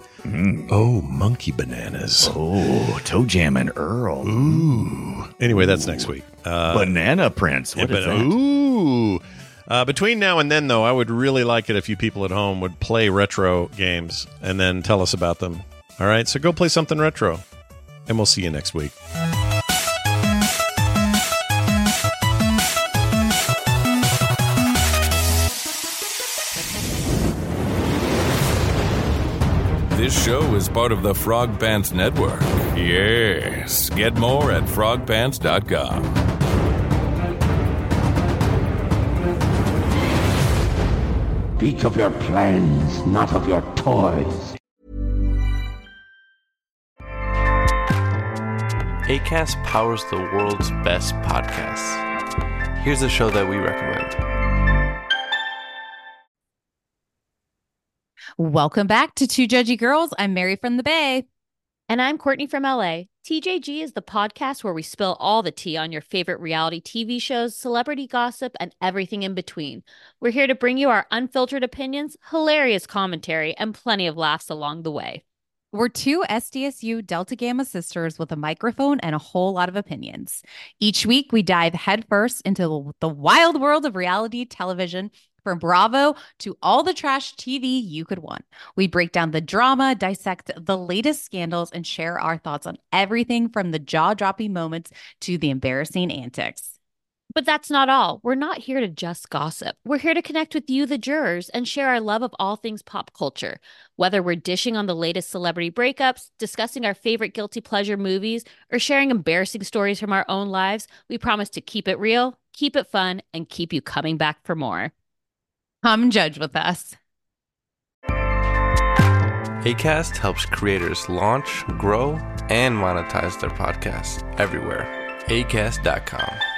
Oh, Monkey Bananas. Oh, Toe Jam and Earl. Ooh. Anyway, that's next week. Uh, Banana Prince. What yeah, is but- that? Ooh. Uh, between now and then, though, I would really like it if you people at home would play retro games and then tell us about them. All right, so go play something retro, and we'll see you next week. This show is part of the Frog Pants Network. Yes. Get more at frog pants dot com. Speak of your plans, not of your toys. Acast powers the world's best podcasts. Here's a show that we recommend. Welcome back to Two Judgy Girls. I'm Mary from the Bay. And I'm Courtney from L A. T J G is the podcast where we spill all the tea on your favorite reality T V shows, celebrity gossip, and everything in between. We're here to bring you our unfiltered opinions, hilarious commentary, and plenty of laughs along the way. We're two S D S U Delta Gamma sisters with a microphone and a whole lot of opinions. Each week, we dive headfirst into the wild world of reality television, from Bravo to all the trash T V you could want. We break down the drama, dissect the latest scandals, and share our thoughts on everything from the jaw-dropping moments to the embarrassing antics. But that's not all. We're not here to just gossip. We're here to connect with you, the jurors, and share our love of all things pop culture. Whether we're dishing on the latest celebrity breakups, discussing our favorite guilty pleasure movies, or sharing embarrassing stories from our own lives, we promise to keep it real, keep it fun, and keep you coming back for more. Come judge with us. Acast helps creators launch, grow, and monetize their podcasts everywhere. acast dot com.